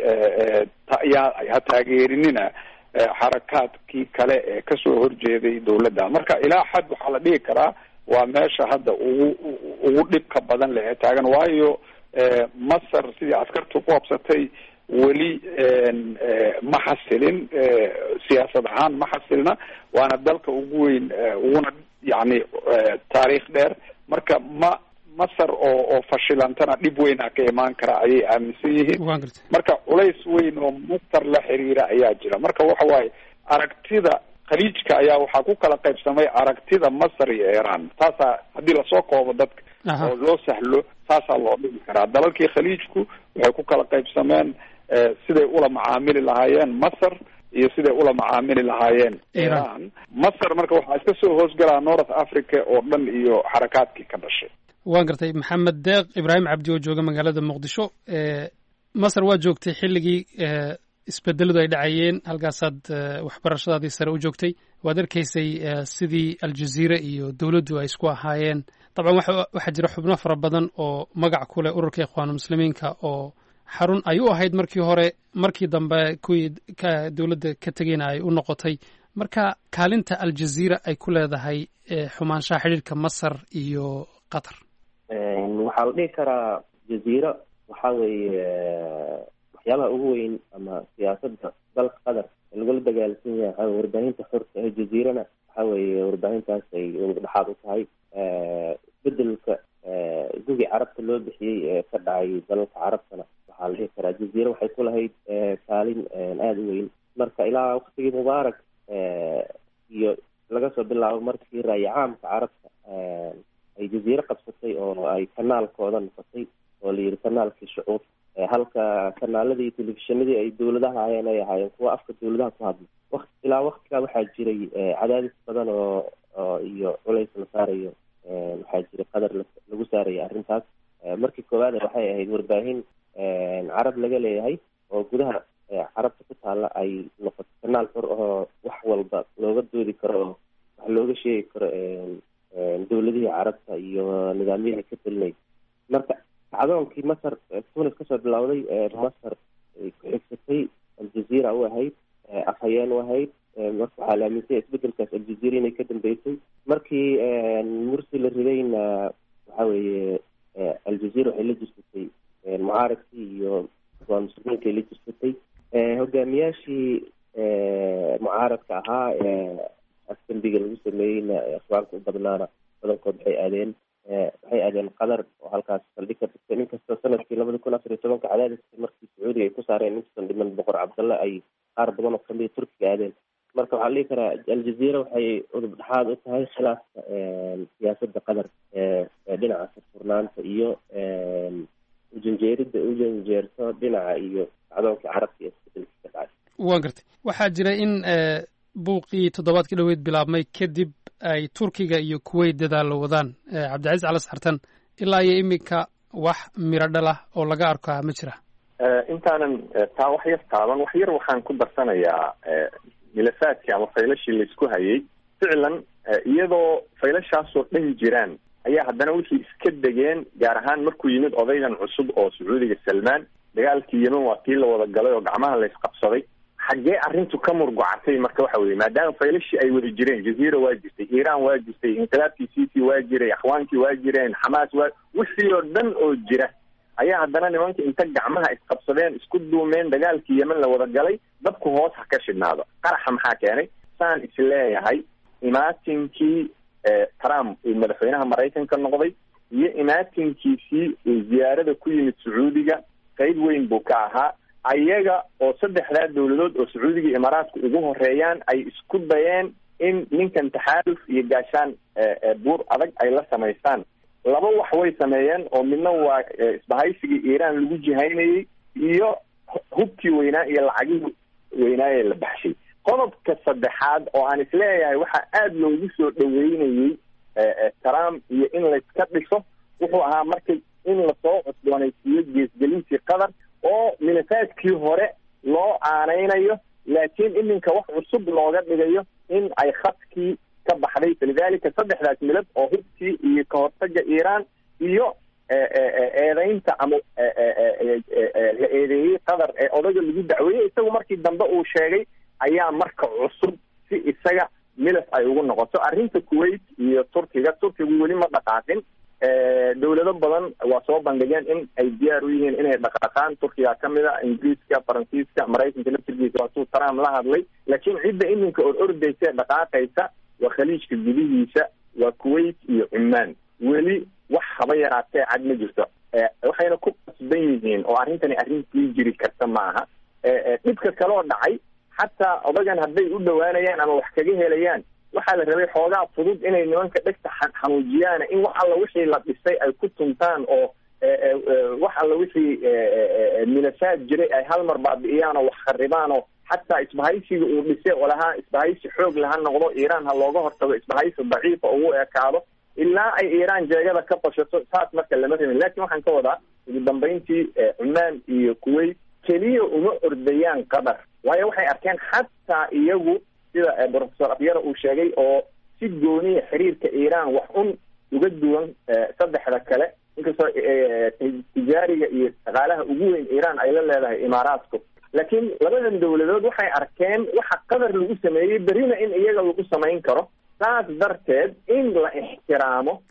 ha taageerinina xarakaadkii kale ee kasoo horjeeday dawladda. marka ilaa xad waxaa la dhihi karaa waa meesha hadda ugu dhibka badan leh ee taagan waayo masar sidii askartu ku qabsatay weli ma xasilin siyaasad ahaan ma xasilna waana dalka ugu weyn uguna yani taariikh dheer. marka masar oo fashilantana dhib weynaa ka imaan kara ayay aaminsan yihiin. marka culays weyn oo masar la xiriira ayaa jira. marka waxa waaye aragtida khaliijka ayaa waxaa ku kala qaybsamay aragtida masar iyo iran. taasaa haddii lasoo koobo dadka oo loo sahlo taasaa loo dhigi karaa. dalalkii khaliijku waxay ku kala qaybsameen siday ula macaamili lahaayeen masar iyo siday ula macaamili lahaayeen iran. masar marka waxaa iska soo hoosgalaa north africa oo dhan iyo xarakaadkii ka dhashay. waan gartay maxamed deeq ibraahim cabdi oo jooga magaalada muqdisho. masar waa joogtay xilligii isbedeladu ay dhacayeen halkaasaad waxbarashadaadii sare u joogtay waad arkaysay sidii aljaziira iyo dowladdu ay isku ahaayeen. dabcan waxaa jira xubno fara badan oo magac ku leh ururka ikhwaanulmuslimiinka oo xarun ay u ahayd markii hore markii dambe kuwii dowladda ka tegeyna ay u noqotay. marka kaalinta aljaziira ay ku leedahay xumaanshaha xidhiirka masar iyo qatar. waxaa la dhihi karaa jaziira waxaa weeye waxyaabaha ugu weyn ama siyaasadda dalka qatar lagula dagaalsan yahay waxaa warbaahinta xorta ee jaziirana waxaa weeye warbaahintaas ay dhexaad u tahay bedelka gugii carabta loo bixiyey ee ka dhacay dalalka carabtana waxaa la dhihi karaa jaziira waxay ku lahayd kaalin aada u weyn. marka ilaa waktigii mubaarak iyo laga soo bilaabo markii raaya caamka carabta ay jaziiro qabsatay oo ay kanaalkooda noqotay oo la yidhi kanaalkii shucuub halka kanaaladii telefishinadii ay dawladaha hayeen ay ahaayeen kuwa afka dawladaha ku hadla. ilaa waktigaa waxaa jiray cadaadis badan oo iyo culays la saarayo waxaa jiray qadar lagu saaraya arrintaas. markii koowaad waxay ahayd warbaahin carab laga leeyahay oo gudaha carabta ku taalla ay noqoto kanaal xor oo wax walba looga doodi karo oo wax looga sheegi karo dawladihii carabta iyo nidaamyadii ka talinay. marka kacdoonkii masar tunis kasoo bilowday masar ay ku xigsatay aljaziira u ahayd afhayeen u ahayd. marka waxaa la aaminsanya isbedelkaas aljaziira inay ka dambeysay. markii mursi la ridayna waxaa weeye aljaziira waxay la jirsatay mucaaradkii iyo waa muslimiinkai la jirsatay. Hogaamiyaashii mucaaradka ahaa afdambiga lagu sameeyeyna akhbaarka u badnaana badankood waxay aadeen qatar oo halkaas saldhig ka dhigteen. inkastoo sanadkii 2014 cadaadiska markii sacuudiga ay ku saareen intuusan dhiman boqor cabdalla ay qaar badan oo kamida turkiga aadeen. marka waxaa la dhihi karaa aljazeera waxay udub dhexaad u tahay khilaafka siyaasadda qatar ee dhinaca furfurnaanta iyo ujanjeerto dhinaca iyo kacdoonka carabka ee isbedelka ka dhacay. waa gartay waxaa jira in buuqii toddobaadkii dhoweyd bilaabmay kadib ay turkiga iyo kuwait dadaalo wadaan. cabdicasiis cali saxartan ilaa iyo iminka wax miro dhalah oo laga arkaa ma jira? intaanan taa wax yar taaban wax yar waxaan ku darsanayaa milafaadkii ama faylashii laisku hayay. ficlan iyadoo faylashaasoo dhan jiraan ayaa haddana wixii iska degeen, gaar ahaan markuu yimid odaygan cusub oo sacuudiga Salmaan. dagaalkii yemen waa kii la wada galay oo gacmaha la isqabsaday. xaggee arrintu ka murgocatay marka waxa weeye maadaama faylashii ay wada jireen, jaziira waa jirtay, iiraan waa jirtay, inqilaabkii Sisi waa jiray, axwaankii waa jireen, xamaas waa, wixii oo dhan oo jira ayaa haddana nimanka inta gacmaha isqabsadeen isku duumeen, dagaalkii yemen la wada galay. dadku hoos ha ka shidhnaado. qaraxa maxaa keenay? saan isleeyahay imaatinkii Trump uu madaxweynaha Maraykanka noqday iyo imaatinkiisii uu ziyaarada ku yimid Sacuudiga qayb weyn buu ka ahaa. ayaga oo saddexdaa dawladood oo Sacuudiga iyo Imaaraadku ugu horeeyaan ay isku dayeen in ninkan taxaaluf iyo gaashaan buur adag ay la samaystaan. laba wax way sameeyeen oo midna waa isbahaysigii Iiraan lagu jihaynayay iyo hubkii weynaa iyo lacagihii weynaa ee la baxshay. qodobka saddexaad oo aan isleeyahay waxaa aada loogu soo dhaweynayay Trump iyo in layska dhiso wuxuu ahaa markay in lasoo cusboonaysiiyo geesgelintii qatar oo milafaadkii hore loo aanaynayo, laakiin iminka wax cusub looga dhigayo in ay khadkii ka baxday. falidaalika saddexdaas milad oo hubkii iyo kahortaga Iiraan iyo eedeynta ama la eedeeyey qatar ee odaga lagu dacweeyey isagu markii dambe uu sheegay ayaa marka cusub si isaga milaf ay ugu noqoto. arrinta Kuwait iyo turkigu weli ma dhaqaaqin. dawlado badan waa soo bandhigeen in ay diyaar u yihiin inay dhaqaaqaan. turkiga kamid a, ingiriiska, faransiiska, maraykanka laftirkiisa waa suu Trump la hadlay. laakiin cidda iminka ordaysa dhaqaaqaysa waa khaliijka gudihiisa, waa Kuwait iyo Cumaan. weli wax haba yaraatee cad ma jirto. waxayna ku qasban yihiin oo arrintani arrintii jiri karta maaha. dhibka kaloo dhacay xataa odagan hadday u dhawaanayaan ama wax kaga helayaan waxaa la rabay xoogaa fudud inay nimanka dhegta xanuujiyaan, in wax alla wixii la dhisay ay ku tuntaan oo wax alla wixii milafaad jiray ay hal mar baabi'iyaan oo wax kharibaan oo xataa isbahaysiga uu dhisay oo lahaa isbahaysi xoog laha noqdo, Iiraan ha looga hortago isbahaysi daciifa ugu ekaado ilaa ay Iiraan jeegada ka bashato. saas marka lama rabin. laakiin waxaan ka wadaa ugu dambeyntii Cumaan iyo Kuwait keliya uma ordayaan qatar, waayo waxay arkeen xataa iyagu sida professor Abyara uu sheegay oo si gooniya xiriirka Iiraan wax uga duwan saddexda kale. inkastoo tijaariga iyo dhaqaalaha ugu weyn Iiraan ay la leedahay Imaaraadku, laakiin labadan dawladood waxay arkeen waxa qatar lagu sameeyey berina in iyaga lagu samayn karo. saas darteed in la ixtiraamo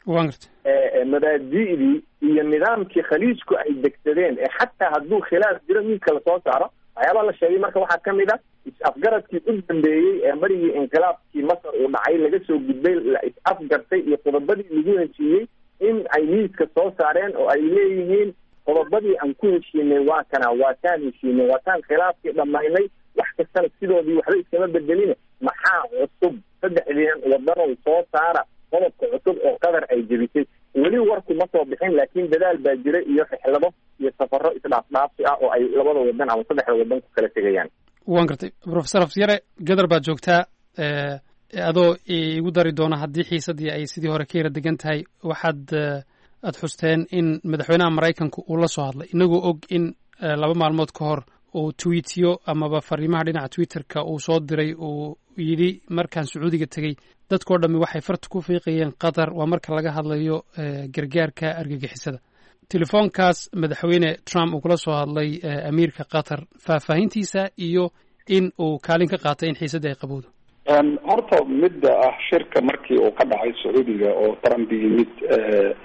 mabaadi'dii iyo nidaamkii khaliijku ay degsadeen ee xataa hadduu khilaaf jiro midka lasoo saaro. waxyaabaa la sheegay marka waxaa ka mid a is-afgaradkii u dambeeyey ee marigii inqilaabkii Masar uu dhacay laga soo gudbay, la is-afgartay iyo qodobadii lagu heshiiyey in ay miiska soo saareen oo ay leeyihiin qodobadii aan ku heshiinay waa kana, waa taan heshiinay, waa taan khilaafkii dhammaynay, wax kastana sidoodii waxba iskama bedelina. maxaa cusub? saddexdeen wadanow soo saara qodobka cusub oo qatar ay jebisay. weli warku ma soo bixin, laakiin dadaal baa jira iyo rixlado iyo safaro isdhaafdhaafsi ah oo ay labada wadan ama saddexda wadan ku kala tegayaan. waan gartay. professor Afyare, gadar baad joogtaa adoo igu dari doona haddii xiisadii ay sidii hore ka yara degan tahay. waxaad aad xusteen in madaxweynaha Maraykanku uu la soo hadlay inagoo og in 2 maalmood ka hor uu tweetyo amaba fariimaha dhinaca Twitterka uu soo diray uu yidhi markaan Sacuudiga tegey dadkoo dhammi waxay farta ku fiiqayeen qatar waa marka laga hadlayo gargaarka argagixisada. telefoonkaas madaxweyne Trump uu kula soo hadlay amiirka qatar, faahfaahintiisa iyo in uu kaalin ka qaatay in xiisadda ay qabowdo. horta midda ah shirka markii uu ka dhacay Sacuudiga oo Trump yimid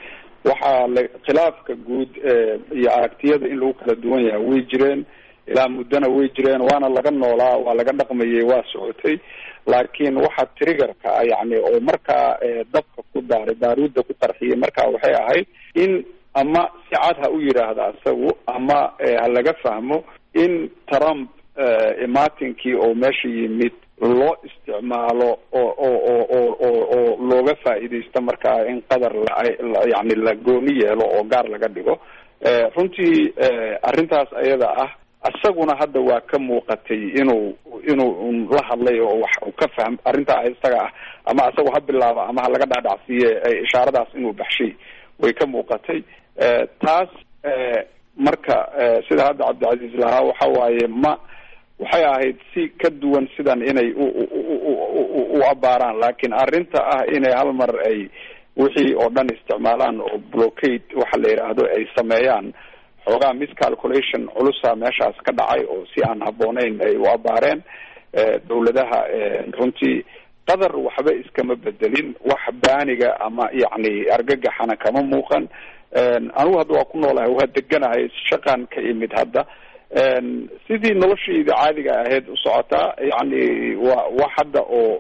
waxaa khilaafka guud iyo aragtiyada in lagu kala duwan yahay way jireen ilaa muddona way jireen, waana laga noolaa, waa laga dhaqmayay, waa socotay. laakiin waxa triggerka yani oo markaa dabka ku daaray, baaruudda ku qarxiyay markaa waxay ahayd in ama si cad ha u yidhaahda isagu ama ha laga fahmo in Trump imaatinkii oo meesha yimid loo isticmaalo oo looga faa'iidaysto markaa in qadar yani la gooni yeelo oo gaar laga dhigo. runtii arrintaas ayada ah isaguna hadda waa ka muuqatay inuu la hadlay oo wax uu ka fahm arrintaa isaga ah, ama isagu ha bilaabo ama ha laga dhaadhacsiiye ishaaradaas inuu baxshay way ka muuqatay. taas marka sida hadda cabdicasiis lahaa waxa waaye waxay ahayd si ka duwan sidan inay u abaaraan, laakiin arrinta ah inay hal mar ay wixii oo dhan isticmaalaan oo blockade waxa la yidhaahdo ay sameeyaan, xoogaa miscalculation culusa meeshaas ka dhacay oo si aan habbooneyn ay u abaareen. dawladaha runtii qadar waxba iskama bedelin, wax baaniga ama yacni argagaxana kama muuqan. anigu hadda waa ku noolahay, waa deganahay, shaqaan ka imid hadda, sidii noloshayda caadiga ahayd u socotaa. yani waa wax hadda oo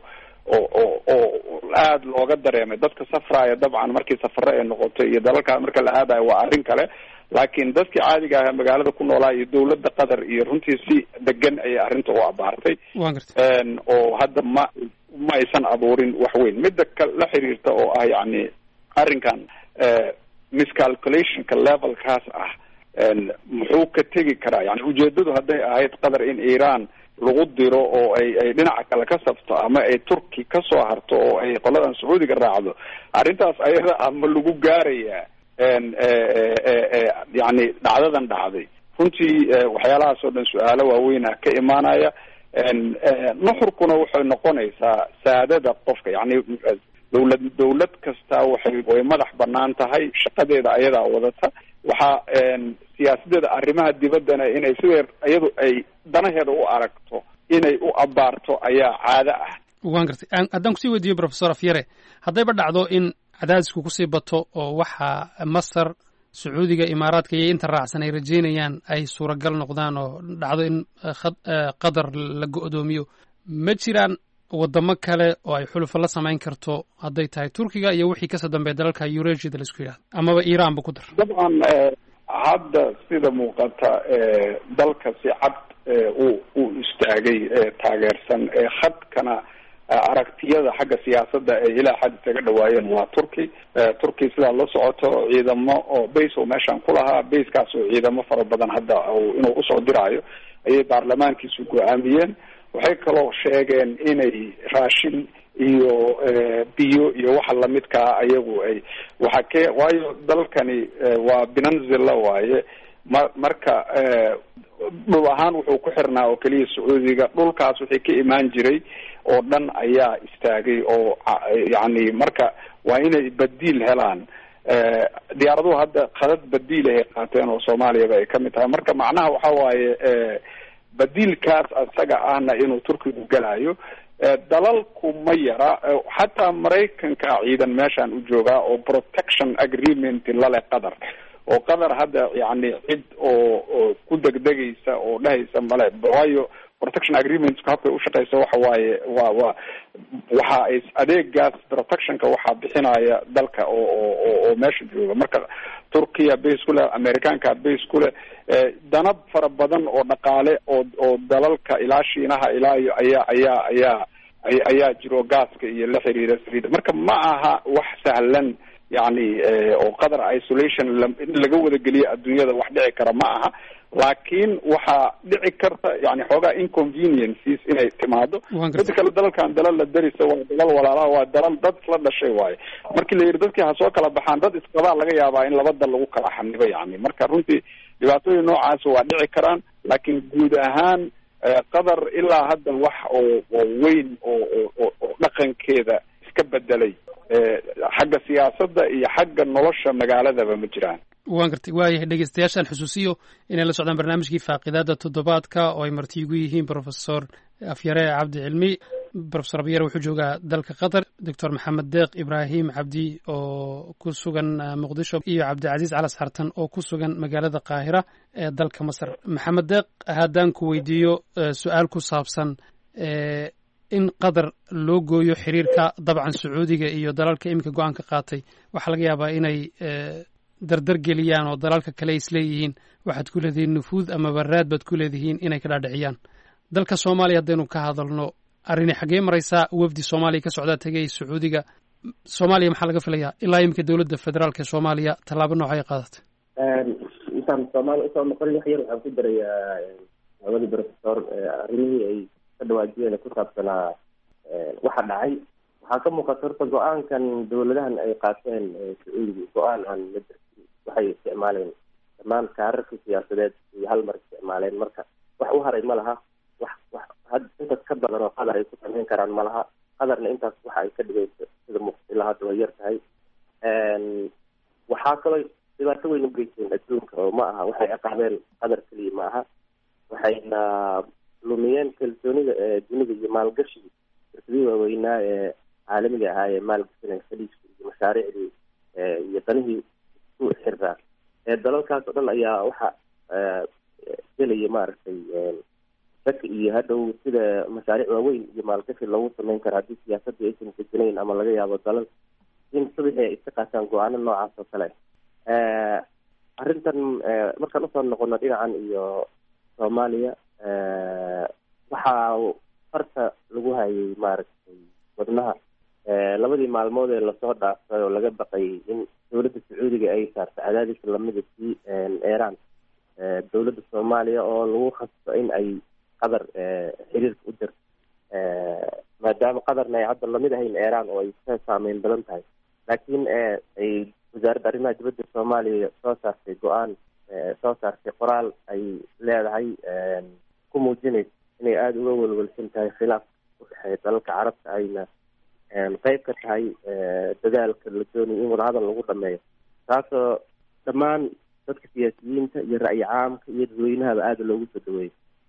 aada looga dareemay dadka safraya. dabcan markii safare ay noqoto iyo dalalkaa marka la aadayo waa arrin kale, laakiin dadkii caadiga aha magaalada ku noolaa iyo dawladda qatar iyo runtii si degan ayay arrinta u abaartay. oo hadda ma aysan abuurin wax weyn. midda la xiriirta oo ah yani arrinkan miscalculationka levelkaas ah muxuu ka tegi karaa? yani ujeedadu hadday ahayd qatar in Iran lagu diro oo ay dhinaca kale ka safto ama ay Turki ka soo harto oo ay qoladan Sacuudiga raacdo, arrintaas ayada ama lagu gaarayaa yani dhacdadan dhacday. runtii waxyaalahaas oo dhan su-aalo waaweyna ka imaanaya. nuxurkuna waxay noqonaysaa saadada qofka. yani dawlad kasta way madax banaan tahay, shaqadeeda ayadaa wadata. waxaa siyaasadeeda arrimaha dibaddana inay sidee iyadu ay danaheeda u aragto inay u abaarto ayaa caado ah. waan gartay. haddaan kusii weydiiyo professor Afyare, haddayba dhacdo in cadaadisku kusii bato oo waxa Masar, Sacuudiga, Imaaraadka iyo inta raacsan ay rajeynayaan ay suuragal noqdaan oo dhacdo in qadar la go'doomiyo, ma jiraan wadamo kale oo ay xulufo la samayn karto hadday tahay Turkiga iyo wixii kasoo dambeeya dalalka Eurasia la isku yidhahdo, amaba Iran ba ku dar? dabcan hadda sida muuqata dalka si cad uu istaagay taageersan khadkana aragtiyada xagga siyaasadda ee ilaa xad isaga dhawaayeen waa turki sidaa la socoto ciidamo oo base oo meeshaan ku lahaa, basekaas oo ciidamo fara badan hadda inuu usoo diraayo ayay baarlamaankiisu go-aamiyeen. waxay kaloo sheegeen inay raashin iyo biyo iyo waxa lamidkaa ayagu ay waayo dalkani waa binanzilla waaye, marka dhul ahaan wuxuu ku xirnaa oo keliya Sacuudiga. dhulkaas wixii ka imaan jiray oo dhan ayaa istaagay oo yani marka waa inay badiil helaan. diyaaraduhu hadda khadad badiil ay qaateen oo Soomaaliyaba ay kamid tahay. marka macnaha waxa waaye badiilkaas isaga ahna inuu Turkigu galayo. dalalku ma yara, xataa Maraykanka ciidan meeshaan u joogaa oo protection agreement lale Qatar, oo Qatar hadda yani cid oo ku degdegaysa oo dhahaysa male. waayo protection agreement habkay u shaqeysa waxa waaye waxa ay adeegaas protectionka waxaa bixinaya dalka oo meesha jooga. marka Turkiya base kule, Amerikaanka base kule, danab fara badan oo dhaqaale oo dalalka ilaa Shiinaha ilaa ayaa jiro gaaska iyo la xiriira saliida. marka ma aha wax sahlan yani oo Qatar isolation laga wada geliyo adduunyada wax dhici kara ma aha, laakiin waxaa dhici karta yani xoogaa inconveniences inay timaado. mid kale dalalkan dalal la darisa waa dalal walaalaha, waa dalal dad isla dhashay waaye. markii la yidhi dadkii ha soo kala baxaan, dad isqabaa laga yaabaa in laba dal lagu kala xanibo yani. marka runtii dhibaatooyin noocaas waa dhici karaan, laakiin guud ahaan Qatar ilaa hadda wax oo weyn oo dhaqankeeda iska bedelay xagga siyaasadda iyo xagga nolosha magaaladaba ma jiraan. waan gartay. waayahay dhegeystayaashaan xusuusiyo inay la socdaan barnaamijkii faaqidaada toddobaadka oo ay marti igu yihiin professor afyare cabdi cilmi. profesor afyare wuxuu joogaa dalka qatar. doctor maxamed deeq ibraahim cabdi oo ku sugan muqdisho iyo cabdicasiis calas xartan oo ku sugan magaalada qaahira ee dalka masar. maxamed deeq, haddaan ku weydiiyo su-aal ku saabsan in qatar loo gooyo xiriirka dabcan sacuudiga iyo dalalka iminka go-aanka qaatay, waxaa laga yaabaa inay dardar geliyaan oo dalalka kale isleeyihiin waxaad ku leedihiin nufuud ama baraad baad ku leedihiin inay ka dhaadhiciyaan. dalka soomaaliya haddaynu ka hadalno, arrini xaggee maraysaa? wafdi soomaaliya ka socdaa tegay sacuudiga. soomaaliya maxaa laga filayaa ilaa iminka dowladda federaalk ee soomaaliya tallaabo nooca ay qaadatay? intaan soomaaliya usoo noqon wax yar waxaan ku darayaa labadii professor arrimihii ay ka dhawaajiyeen ku saabsanaa waxa dhacay. waxaa ka muuqata horta go-aankan dowladahan ay qaateen sacuudiga go-aan aan la darsin. waxay isticmaaleen dhammaan kaararka siyaasadeed iyo hal mar isticmaaleen, marka wax u haray ma laha. wax intaas ka badan oo qadar ay ku samayn karaan ma laha. qadarna intaas waxa ay ka dhigayso sida ilaa hadda way yar tahay. waxaa kaloo dhibaato weyn u geysteen adduunka oo ma aha waxay ciqaabeen qadar keliya ma aha, waxayna lumiyeen kalsoonida dunida iyo maalgashiga shirkadihii waaweynaa ee caalamiga ahaa ee maalgashanaya khaliijka iyo mashaariicdii iyo danihii isku xirraa dalalkaas oo dhan ayaa waxa gelaya maaragtay shaki iyo hadhow sida mashaariic waaweyn iyo maalgashi loogu samayn kara haddii siyaasadii aysan dejinayn ama laga yaabo dalal in subaxii ay iska qaataan go-aano noocaas oo kale. arrintan markaan usoo noqono dhinacan iyo soomaaliya, waxaa farta lagu hayay maaragtay wadnaha labadii maalmood ee lasoo dhaafay oo laga baqay in dowladda sacuudiga ay saarto cadaadis lamida si iiraan dowladda soomaaliya oo lagu khasbo in ay qatar xiriirka u dirto, maadaama qatarna ay hadda lamid ahayn iiraan oo ay ka saameyn badan tahay. laakiin ay wasaaradda arrimaha dibadda soomaaliya soo saartay soo saartay qoraal ay leedahay ku muujinaysa inay aada uga welwelsan tahay khilaaf u dhexeeya dalalka carabta, ayna qeyb ka tahay dadaalka la doonayo in wadahadal lagu dhameeyo, taasoo dhammaan dadka siyaasiyiinta iyo ra'yi caamka iyo dadweynahaba aada loogu soo dhaweeyey.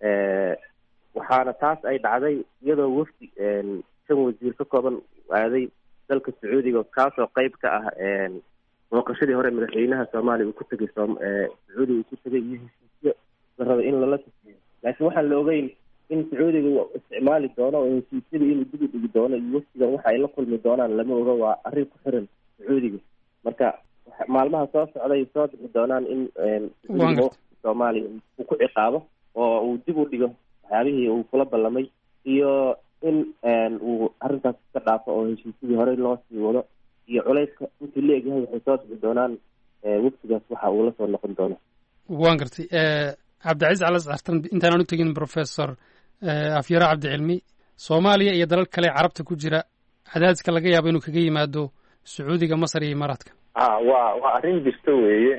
waxaana taas ay dhacday iyadoo wafdi 5 wasiir ka kooban aaday dalka sacuudiga, kaasoo qeyb ka ah booqashadii hore madaxweynaha soomaaliya uu ku tegay sacuudiga uu ku tegay iyo heshiisyo la rabay in lala tafiyo. laakiin waxaan la ogeyn in sacuudiga uu isticmaali doono oo heshiisyada inuu dib u dhigi doono iyo wafdigan waxa ay la kulmi doonaan lama oga. waa arrin ku xiran sacuudiga. marka maalmaha soo socday soo bixi doonaan in soomaaliya uu ku ciqaabo oo uu dib u dhigo waxyaabihii uu kula ballamay, iyo in uu arrintaas ka dhaafo oo heshiisyadii horey loo sii wado, iyo culayska intii la egyahay waxay soo bixi doonaan waftigaas waxa uu la soo noqon doono. waan gartay. cabdicasiis calas xartan, intaanaan u tegin professor afyare cabdi cilmi, soomaaliya iyo dalal kale carabta ku jira cadaadiska laga yaabo inuu kaga yimaado sacuudiga, masar iyo imaaraadka. waa arrin jirta weeye.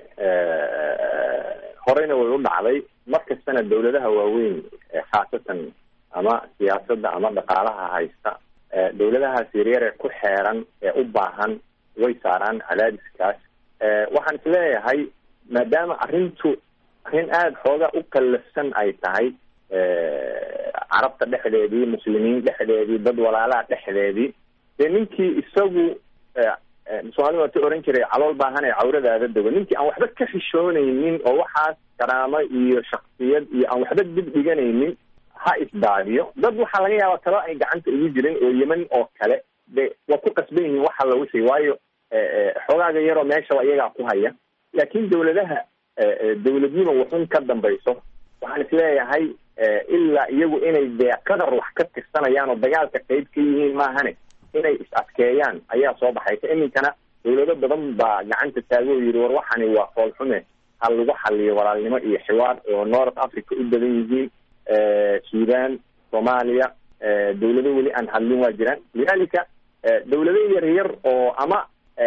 horeyna way u dhacday. markastana dawladaha waaweyn khaasatan ama siyaasadda ama dhaqaalaha haysta dawladahaas yaryar ee ku xeeran ee u baahan way saaraan cadaadiskaas. waxaan is leeyahay maadaama arrintu arrin aada xooga u kallafsan ay tahay, carabta dhexdeedii, muslimiin dhexdeedii, dad walaalaha dhexdeedii, dee ninkii isagu soomaalida waa ti oran jiray calool baahan ee cawradaada dego, ninkii aan waxba ka xishoonaynin oo waxaas karaamo iyo shaksiyad iyo aan waxba dib dhiganaynin ha isdaadiyo. dad waxaa laga yaabaa talo ay gacanta ugu jirin oo yemen oo kale de waa ku qasban yihiin waxa la wixii, waayo xoogaaga yaroo meeshaba iyagaa ku haya. laakiin dawladaha dawladnimo wuxun ka dambayso, waxaan isleeyahay ilaa iyagu inay dee qadar wax ka tirsanayaan oo dagaalka qayb ka yihiin maahane inay is adkeeyaan ayaa soo baxaysa. iminkana dawlado badan baa gacanta taago oo yidhi war waxani waa foolxume, ha lagu xaliyo walaalnimo iyo xiwaar, oo North Africa u badan yihiin, Sudan, Soomaaliya, dawlado weli aan hadlin waa jiraan. lidaalika dawlado yaryar oo ama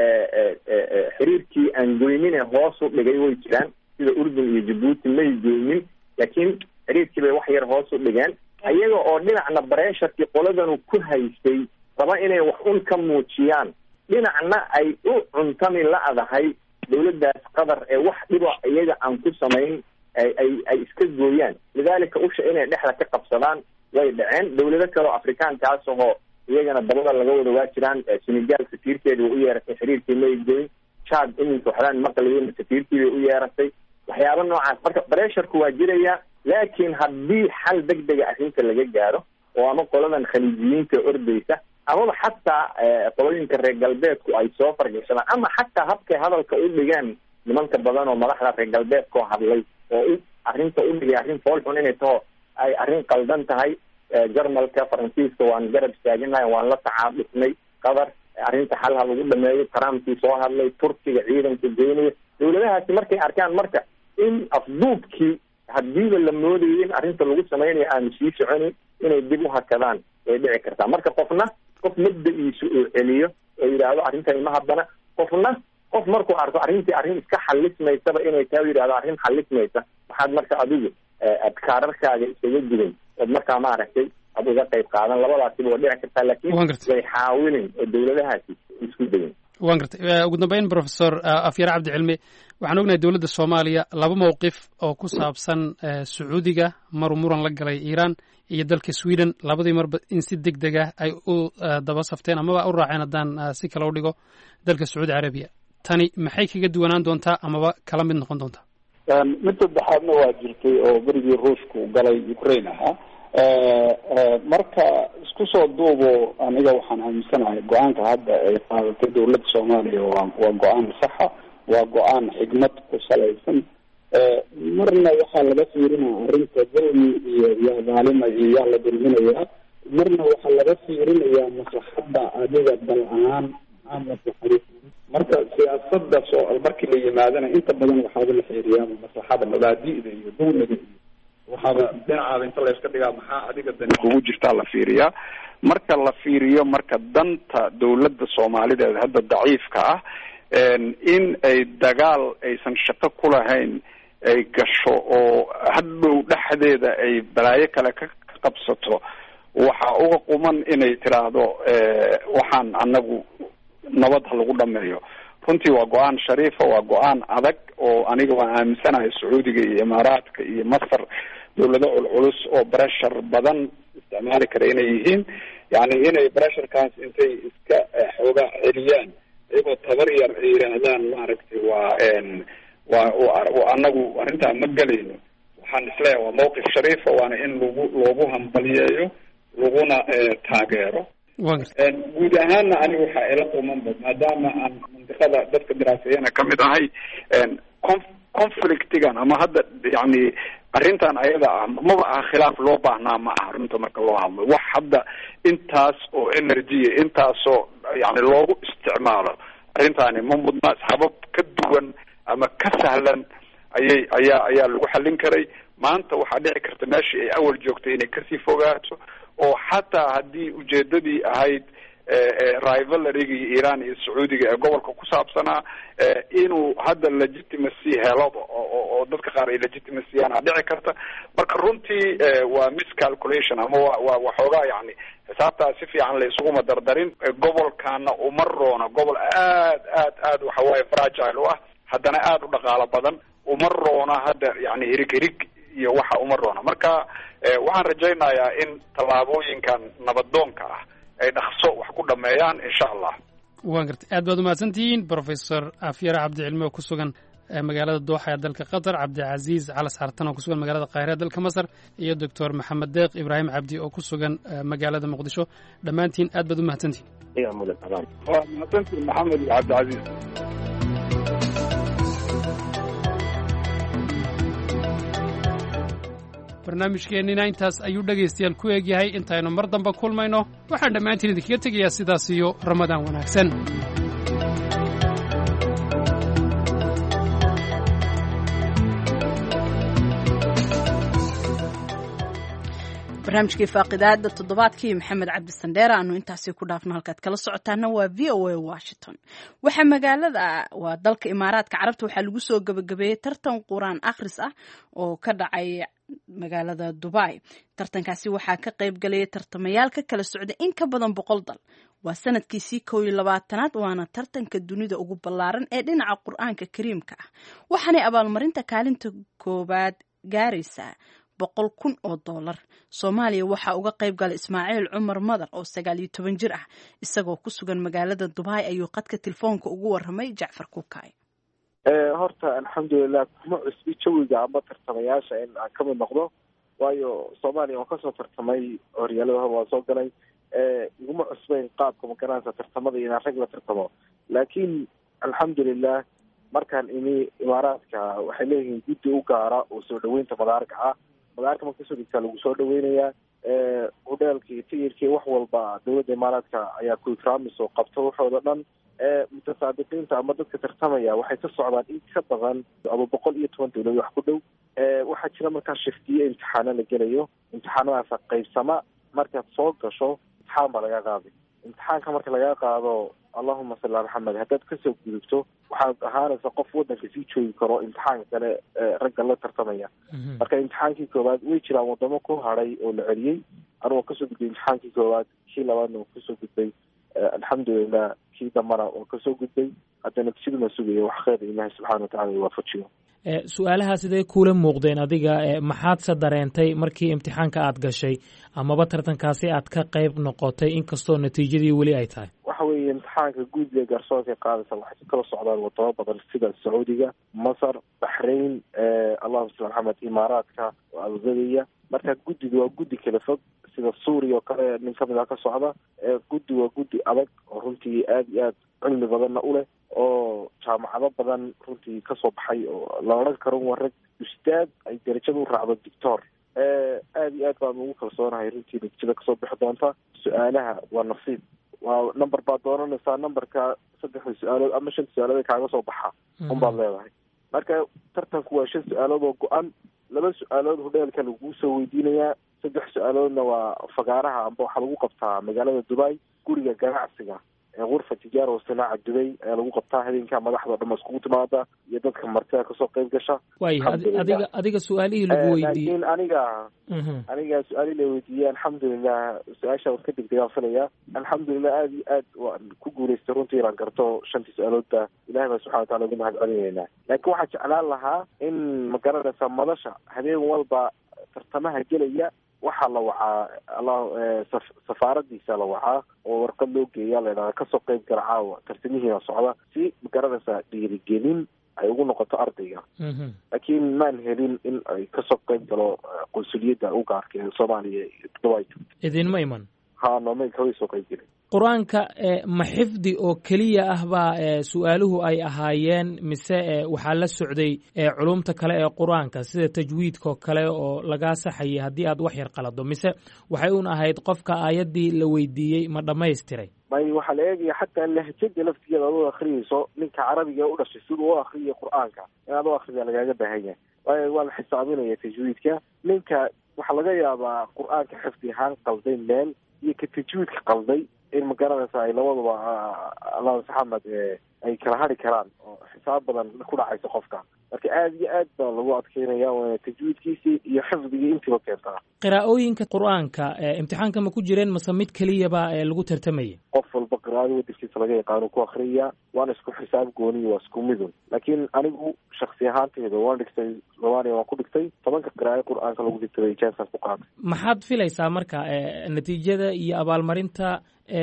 xiriirkii aan goynine hoos u dhigay way jiraan, sida Urdun iyo Djibouti may goynin, laakiin xiriirkii bay wax yar hoos u dhigeen, ayaga oo dhinacna bareesharkii qoladanu ku haystay raba inay wax un ka muujiyaan, dhinacna ay u cuntami la-dahay dawladdaas qatar ee wax dhiba iyaga aan ku samayn ay iska gooyaan. lidaalika usha inay dhexda ka qabsadaan way dhaceen. Dawlado kale oo afrikaankaas oo iyagana dabada laga wada waa jiraan. Senegal safiirkeeda way u yeeratay, xiriirkii may goyn. Chad iminka waxaan maqlayn safiirkii bay u yeeratay. waxyaabo noocaas marka pressureku waa jiraya, laakiin haddii xal degdega arrinta laga gaaro oo ama qoladan khaliijiyiinta ordaysa amaba xataa qolooyinka reer galbeedku ay soo fargashadaan ama xataa habkay hadalka u dhigaan nimanka badan oo madaxda reer galbeedka oo hadlay oo arrinta u dhigay arrin foolxun inay taho ay arrin qaldan tahay. Jarmalka, Faransiiska waan garab istaaginahay, waan la tacaadufnay. Qatar arrinta xal ha lagu dhameeyo. Trumpkii soo hadlay, Turkiga ciidanka geynaya. dawladahaasi markay arkaan marka in afduubkii hadiiba la moodayay in arrinta lagu samaynayo aanu sii soconin inay dib u hakadaan way dhici kartaa. marka qof mabda-iisu uu celiyo oo yidhaahdo arrintani ma haddana, qof markuu arko arrintii arrin iska xalismaysaba inay taa yidhahdo arrin xalismaysa, waxaad marka adigu adkaararkaaga isaga guday ood markaa maaragtay ad uga qayb qaadan. labadaasiba waa dhici kartaa, laakiin way xaawilin oo dawladahaasi isku dayin. waan gartay. ugu dambeyn professor afyar cabdi cilmi, waxaan ognahay dowladda soomaaliya laba mowqif oo ku saabsan sacuudiga maruu muran la galay iiraan iyo dalka sweden, labadii marba in si deg deg ah ay u daba safteen amaba u raaceen haddaan si kale u dhigo dalka sacuudi carabiya. tani maxay kaga duwanaan doontaa amaba kala mid noqon doontaa? mid saddexaadna waa jirtay oo berigii ruushku galay Ukraine ahaa. marka isku soo duubo aniga waxaan aaminsanahay go-aanka hadda ay qaadatay dawladda Soomaaliya waa go-aan saxa, waa go-aan xigmad ku salaysan. marna waxaa laga fiirinaya arrinta dulmi iyo yaa dhaalima iyo yaa la dulminayaa, marna waxaa laga fiirinayaa maslaxadda adiga dal ahaan marka siyaasadda markii la yimaadana inta badan waxaaba la xiriyaa maslaxada mabaadi'da iyo dawladda iyo waxaaba dhinacaada inta la iska dhigaa maxaa adiga dani kugu jirtaa la fiiriyaa. marka la fiiriyo marka danta dawladda Soomaaliyeed hadda daciifka ah in ay dagaal aysan shaqo ku lahayn ay gasho oo hadhow dhexdeeda ay balaayo kale ka qabsato, waxa uga quman inay tiraahdo waxaan anagu nabad ha lagu dhameeyo. runtii waa go-aan shariifa, waa go-aan adag oo aniga waan aaminsanahay Sacuudiga iyo Imaaraadka iyo Masar dawlado culculus oo pressure badan isticmaali kara inay yihiin, yani inay pressurekaas intay iska xoogaa celiyaan iyagoo tabar yar ay yidhaahdaan maaragtay waa anagu arrintaa ma gelayno. waxaan isleeyahay waa mawqif shariifa, waana in loogu hambaliyeeyo laguna taageero. guud ahaanna aniga waxaa ila qumanba maadaama aan mandiqada dadka daraasayana kamid ahay conflictigan ama hadda yani arrintan ayada ah maba aha khilaaf loo baahnaa ma aha runta marka loo hadlo. wax hadda intaas oo energy intaasoo yani loogu isticmaalo arrintaani ma mudna. habab ka duwan ama ka sahlan ayaa lagu xallin karay. maanta waxaa dhici karta meeshii ay awal joogtay inay kasii fogaato, oo xataa haddii ujeedadii ahayd rivalryga iyo Iran iyo Sacuudiga ee gobolka ku saabsanaa inuu hadda legitimacy helo oo dadka qaar ay legitimacyaan dhici karta. marka runtii waa miscalculation ama waa waxoogaa yani xisaabtaa si fiican la isuguma dardarin. gobolkana uma roona gobol aad waxa waaye fragile u ah, haddana aad u dhaqaalo badan uma roona hadda yani hirig iyo waxa uma roona. marka waxaan rajaynayaa in tallaabooyinkan nabadoonka ah ay dhaqso wax ku dhameeyaan insha allah. waan gartay. aad baad umahadsantihiin professor afyar cabdi cilmi oo ku sugan magaalada dooxa ee dalka qatar, cabdicasiis calas hartan oo ku sugan magaalada qaahira ee dalka masar, iyo doctor maxamed deeq ibraahim cabdi oo ku sugan magaalada muqdisho. dhammaantiin aad baad umahadsantihiin. waa mahadsantiin maxamed iyo cabdicasiis. barnaamijkeennina intaas ayuu dhegaystayaal ku eegyahay. intaynu mar dambe kulmayno waxaan dhammaantiin idinkaga tegayaa sidaas iyo ramadaan wanaagsan. barnaamijkii faaqidaada toddobaadkii maxamed cabdi sandheere aanu intaasi ku dhaafno. halkaad kala socotaana waa v o a washington. waa dalka imaaraadka carabta waxaa lagu soo gabagabeeyey tartan quraan akhris ah oo ka dhacay magaalada Dubai. tartankaasi waxaa ka qayb galaya tartamayaal ka kala socda in ka badan 100 dal. waa sanadkiisii 21aad, waana tartanka dunida ugu ballaaran ee dhinaca qur'aanka kariimka ah. waxaanay abaalmarinta kaalinta koobaad gaaraysaa $100,000. Soomaaliya waxaa uga qayb galay Ismaaciil Cumar Madar oo 19 jir ah, isagoo ku sugan magaalada Dubai ayuu qadka telefoonka ugu warramay Jacfar Kukaay. horta alxamdulilah kuma cusbi jawiga ama tartamayaasha in aan kamid noqdo, waayo Soomaaliya waan kasoo tartamay horyaalada hore waan soo galay. iguma cusbayn qaabka magaranaysa tartamada inaan rag la tartamo, laakiin alxamdulilah markaan imi imaaraadka waxay leeyihiin guddi u gaara oo soo dhaweynta madaarka ah. madaarka marka kasoo dhigtaa lagu soo dhaweynayaa, hodheelkii tigirkii wax walba dowladda imaaraadka ayaa ku ikraamis oo qabta waxooda dhan. mutasaadiqiinta ama dadka tartamaya waxay ka socdaan in ka badan ama 110 dowlad wax ku dhow. waxaa jira markaa shiftiye imtixaano la gelayo, imtixaanadaasa qaybsama. markaad soo gasho imtixaan baa laga qaaday. imtixaanka marka laga qaado allahuma salli ala maxamed, haddaad kasoo gudubto waxaad ahaanaysa qof wadanka sii joogi karo imtixaanka kale ragga la tartamaya. marka imtixaankii koowaad way jiraan wadamo ku haray oo la celiyey. anigoo kasoo gudbay imtixaankii koowaad, kii labaadna waa kasoo gudbay. alxamdulilah kii dambana waa kasoo gudbay. haddana siduma sugaya wax khayr ilaahi subxaana watacaala iwaafajiyo. su-aalaha sidee kuula muuqdeen adiga? maxaadse dareentay markii imtixaanka aad gashay amaba tartankaasi aad ka qayb noqotay inkastoo natiijadii weli ay tahay? waxa weeye imtixaanka guudiga garsoorka qaadaysa waxay kala socdaan wadamo badan sida Sacuudiga, Masar, Bahrain, allahumma salli ala Muhammad, imaaraadka oo Algeria. marka guddiga waa guddi kala fog sida Suuriya oo kale nin kamid ah ka socda. guddi waa guddi adag oo runtii aad iyo aad cilmi badanna u leh, oo jaamacado badan runtii kasoo baxay oo la odhan karo waa rag ustaad ay darajada u raacdo doctor. aad iyo aad baan ugu kalsoonahay runtii natiijada kasoo bixi doonta. su-aalaha waa nasiib, waa number baad doonanaysaa, numberka 3 su-aalood ama 5 su-aalood kaaga soo baxa unbaad leedahay. marka tartanku waa 5 su-aalood oo go-an. 2 su-aalood hodheelka lagu soo weydiinayaa, 3 su-aaloodna waa fagaaraha amba waxaa lagu qabtaa magaalada Dubai, guriga ganacsiga غرفة تجارة وصناعة دبي lagu qabtaa habeenka madaxda dhan iskugu timaada iyo dadka martida ka soo qayb gasha. adiga su'aalihii lagu weydiiyay aniga su'aali la weydiiyay alxamdulilah su'aasha ka degdega filaya. alxamdulilah aad waan ku guuleystay runtii inaan garto 5 su'aaloodba. ilaahay baa subxaana watacaala ugu mahadcelinayna. laakiin waxaa jeclaan lahaa in magaranaysa madasha habeen walba tartamaha gelaya waxaa la wacaa safaaradiisa la wacaa oo warqad loo geeyaa la kasoo qayb gala caawa tartamihiina socda si magaranaysa dhiirigelin ay ugu noqoto ardayga. laakiin maan helin in ay kasoo qayb galo qunsuliyadda u gaarka ee Soomaaliya Dubai. idinma iman? noomay kaway soo qayb gelin. qur-aanka ma xifdi oo keliya ah baa su-aaluhu ay ahaayeen mise waxaa la socday culumta kale ee qur-aanka sida tajwiidka oo kale oo lagaa saxayay haddii aad wax yar qalado, mise waxay un ahayd qofka aayaddii la weydiiyey ma dhammaystiray? may waxaa la eegaya xataa lahjada laftigeeda aad u akhriyeyso. ninka carabiga u dhashay siduu u akhriyay qur-aanka inaad u akhridaa lagaaga baahan yahay. waayo waa la xisaabinaya tajwiidka. ninka waxaa laga yaabaa qur-aanka xifdi ahaan qalday meel iyo ka tajwiidka qalday in magaranaysa ay labadaba allah saxamad ay kala hari karaan oo xisaab badan ku dhacaysa qofka. marka aad iyo aad baa lagu adkeynaya tajwiidkiisii iyo xifdigii intiiba keentaa. qiraa'ooyinka qur-aanka imtixaanka ma ku jireen mase mid keliyaba lagu tartamaya? qof walba qiraa'ada wadankiisa laga yaqaano ku akhriya, waana isku xisaab gooniyo waa isku midun. laakiin anigu shaksi ahaanteyda waan dhigtay Soomaaliya waan ku dhigtay 10 qiraa'o qur-aanka lagu dhigtay chance ku qaatay. maxaad filaysaa marka natiijada iyo abaalmarinta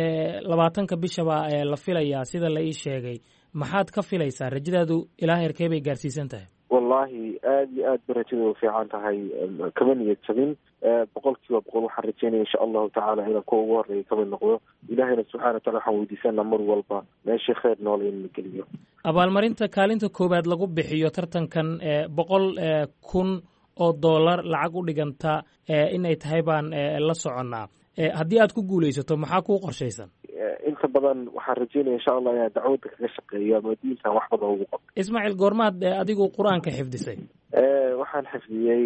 20 bishaba la filayaa sida la ii sheegay? maxaad ka filaysaa? rajadaadu ilaa heerkee bay gaarsiisan tahay? wallahi aad iyo aad barajada u fiican tahay. kama niyad jabin 100% waxaan rajeynaya insha allahu tacaala inaan kuwa ugu horeeya kamid noqdo. ilaahayna subxaana wataala waxaan weydiisanaa mar walba meeshii khayr nool in la geliyo. abaalmarinta kaalinta koowaad lagu bixiyo tartankan $100,000 lacag u dhiganta inay tahay baan la soconnaa. haddii aad ku guulaysato maxaa kuu qorshaysan? inta badan waxaan rajeynaya insha allah inaan dacwada kaga shaqeeyo ama diintan wax badan ugu qabto. Ismaaciil, goormaad adigu qur-aanka xifdisay? waxaan xifdiyey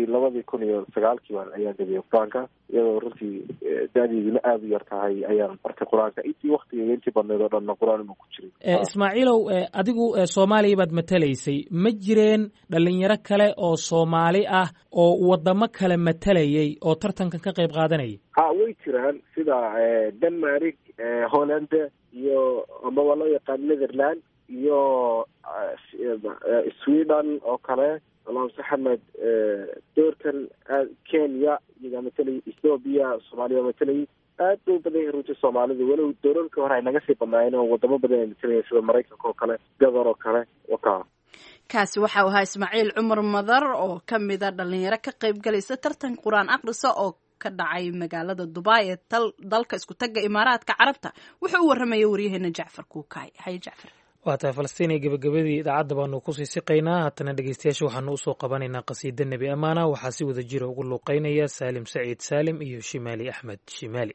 2009 ayaan dhigay qur-aanka, iyadoo runtii da'deeduna aada u yar tahay ayaan bartay qur-aanka. intii waktigeega intii badneed oo dhanna qur-aan ma ku jirin. Ismaaciilow, adigu Soomaaliya baad matalaysay, ma jireen dhalinyaro kale oo Soomaali ah oo wadamo kale matalayay oo tartankan ka qayb qaadanayay? way jiraan sida Denmark, Holland iyo amaba loo yaqaan Netherland iyo Sweden oo kale alaamse xamed doorkan kenya iyagaa matalayay, ethoobia soomaaliya matalayay, aad bay u badan yahay runtii soomaalida, walow doorarka hore ay naga sii badnaayeen oo wadamo badan ay matalayeen sida maraykanka oo kale, gadar oo kale. wakaa kaasi waxa uu ahaa Ismaaciil Cumar Madar oo ka mid ah dhalinyaro ka qayb galaysa tartan quraan aqrisa oo ka dhacay magaalada Dubai ee dalka isku taga Imaaraadka Carabta. Wuxuu u waramayay wariyaheena Jacfar Kuukay. Hay Jacfar. waata Falastiin gabagabadii idaacadda baanu ku sii siqaynaa. haddana dhegeystayaasha waxaanu usoo qabanaynaa qasiida nebi amaana. waxaa si wada jira ugu luuqeynaya Saalim Saciid Saalim iyo Shimaali Axmed Shimaali.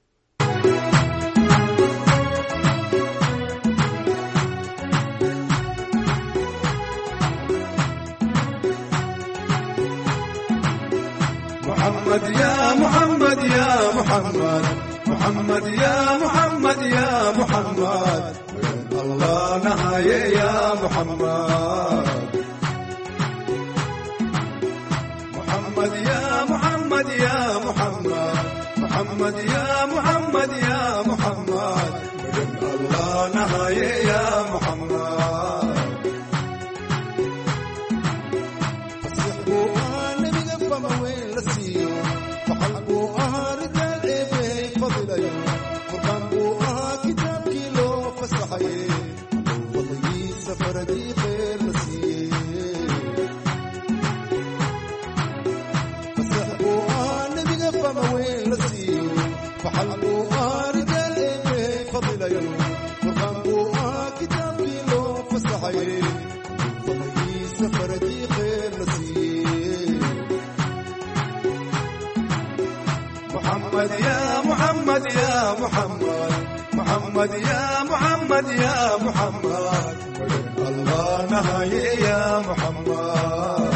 محمد يا محمد يا محمد محمد يا محمد يا محمد الله نهاية يا محمد محمد يا محمد يا محمد محمد يا محمد يا محمد الله نهاية يا محمد محمد يا محمد يا محمد محمد يا محمد يا محمد الله نهاية يا محمد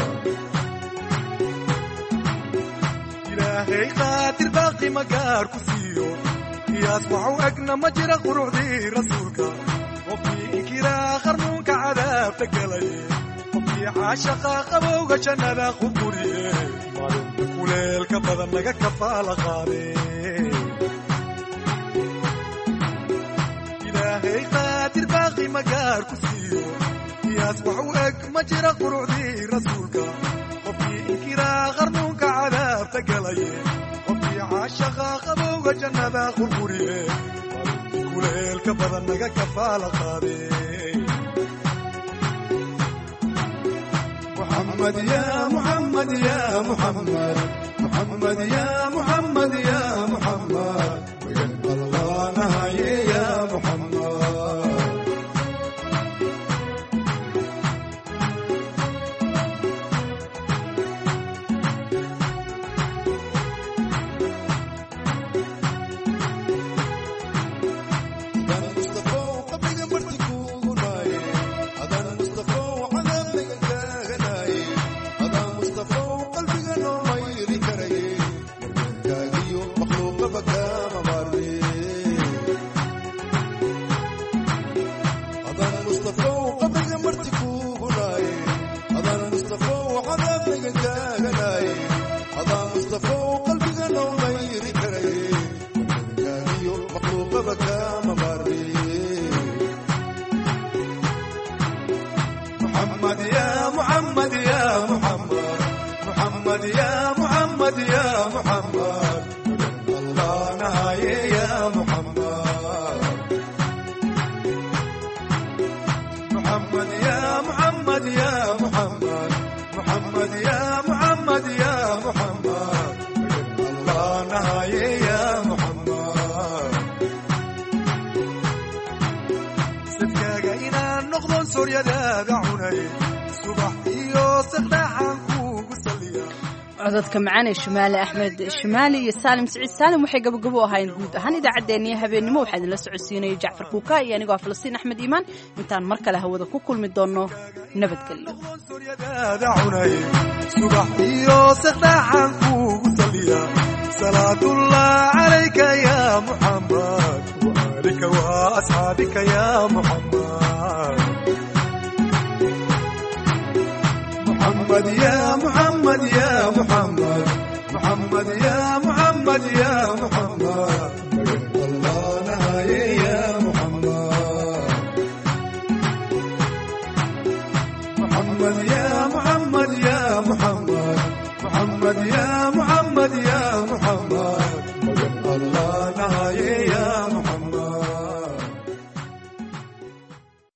إلهي قاتل باقي مقار كسيو يسمعوا أقنا مجرى قرعدي رسولك وفي إنكرا خرمونك عذاب تقلي وفي عاشقا قبوغ جنة خبوري وليلك بدن لك كفالة غاري إلهي قاتل باقي مقار كسيو يسمعوا أقنا مجرى قرعدي رسولك وفي إنكرا خرمونك عذاب تقلي وفي عاشقا قبوغ جنة خبوري وليلك بدن لك كفالة غاري محمد يا محمد يا محمد محمد يا محمد يا محمد الله نهاية يا محمد محمد يا محمد يا محمد محمد يا محمد يا محمد الله نهاية يا محمد محمد يا محمد يا محمد محمد يا محمد يا محمد الله نهاية يا محمد صدقك إنا نخضن سوريا داعوني صبح يوسف داحنكو قصليا codadka macaan ee Shimaali Axmed Shimaali iyo Saalim Saciid Saalim waxay gabagabo ahayn guud ahaan idaacadeennii habeenimo waxaad la socodsiinayay Jacfar Kuukay iyo anigoo Falastiin Axmed Iimaan intaan mar kale hawada ku kulmi doono nabadgelyo صبح يوسف داحنكو قصليا صلاة الله عليك يا محمد وآلك وأصحابك يا محمد محمد يا محمد يا محمد محمد يا محمد يا محمد الله نهاية يا محمد محمد يا محمد يا محمد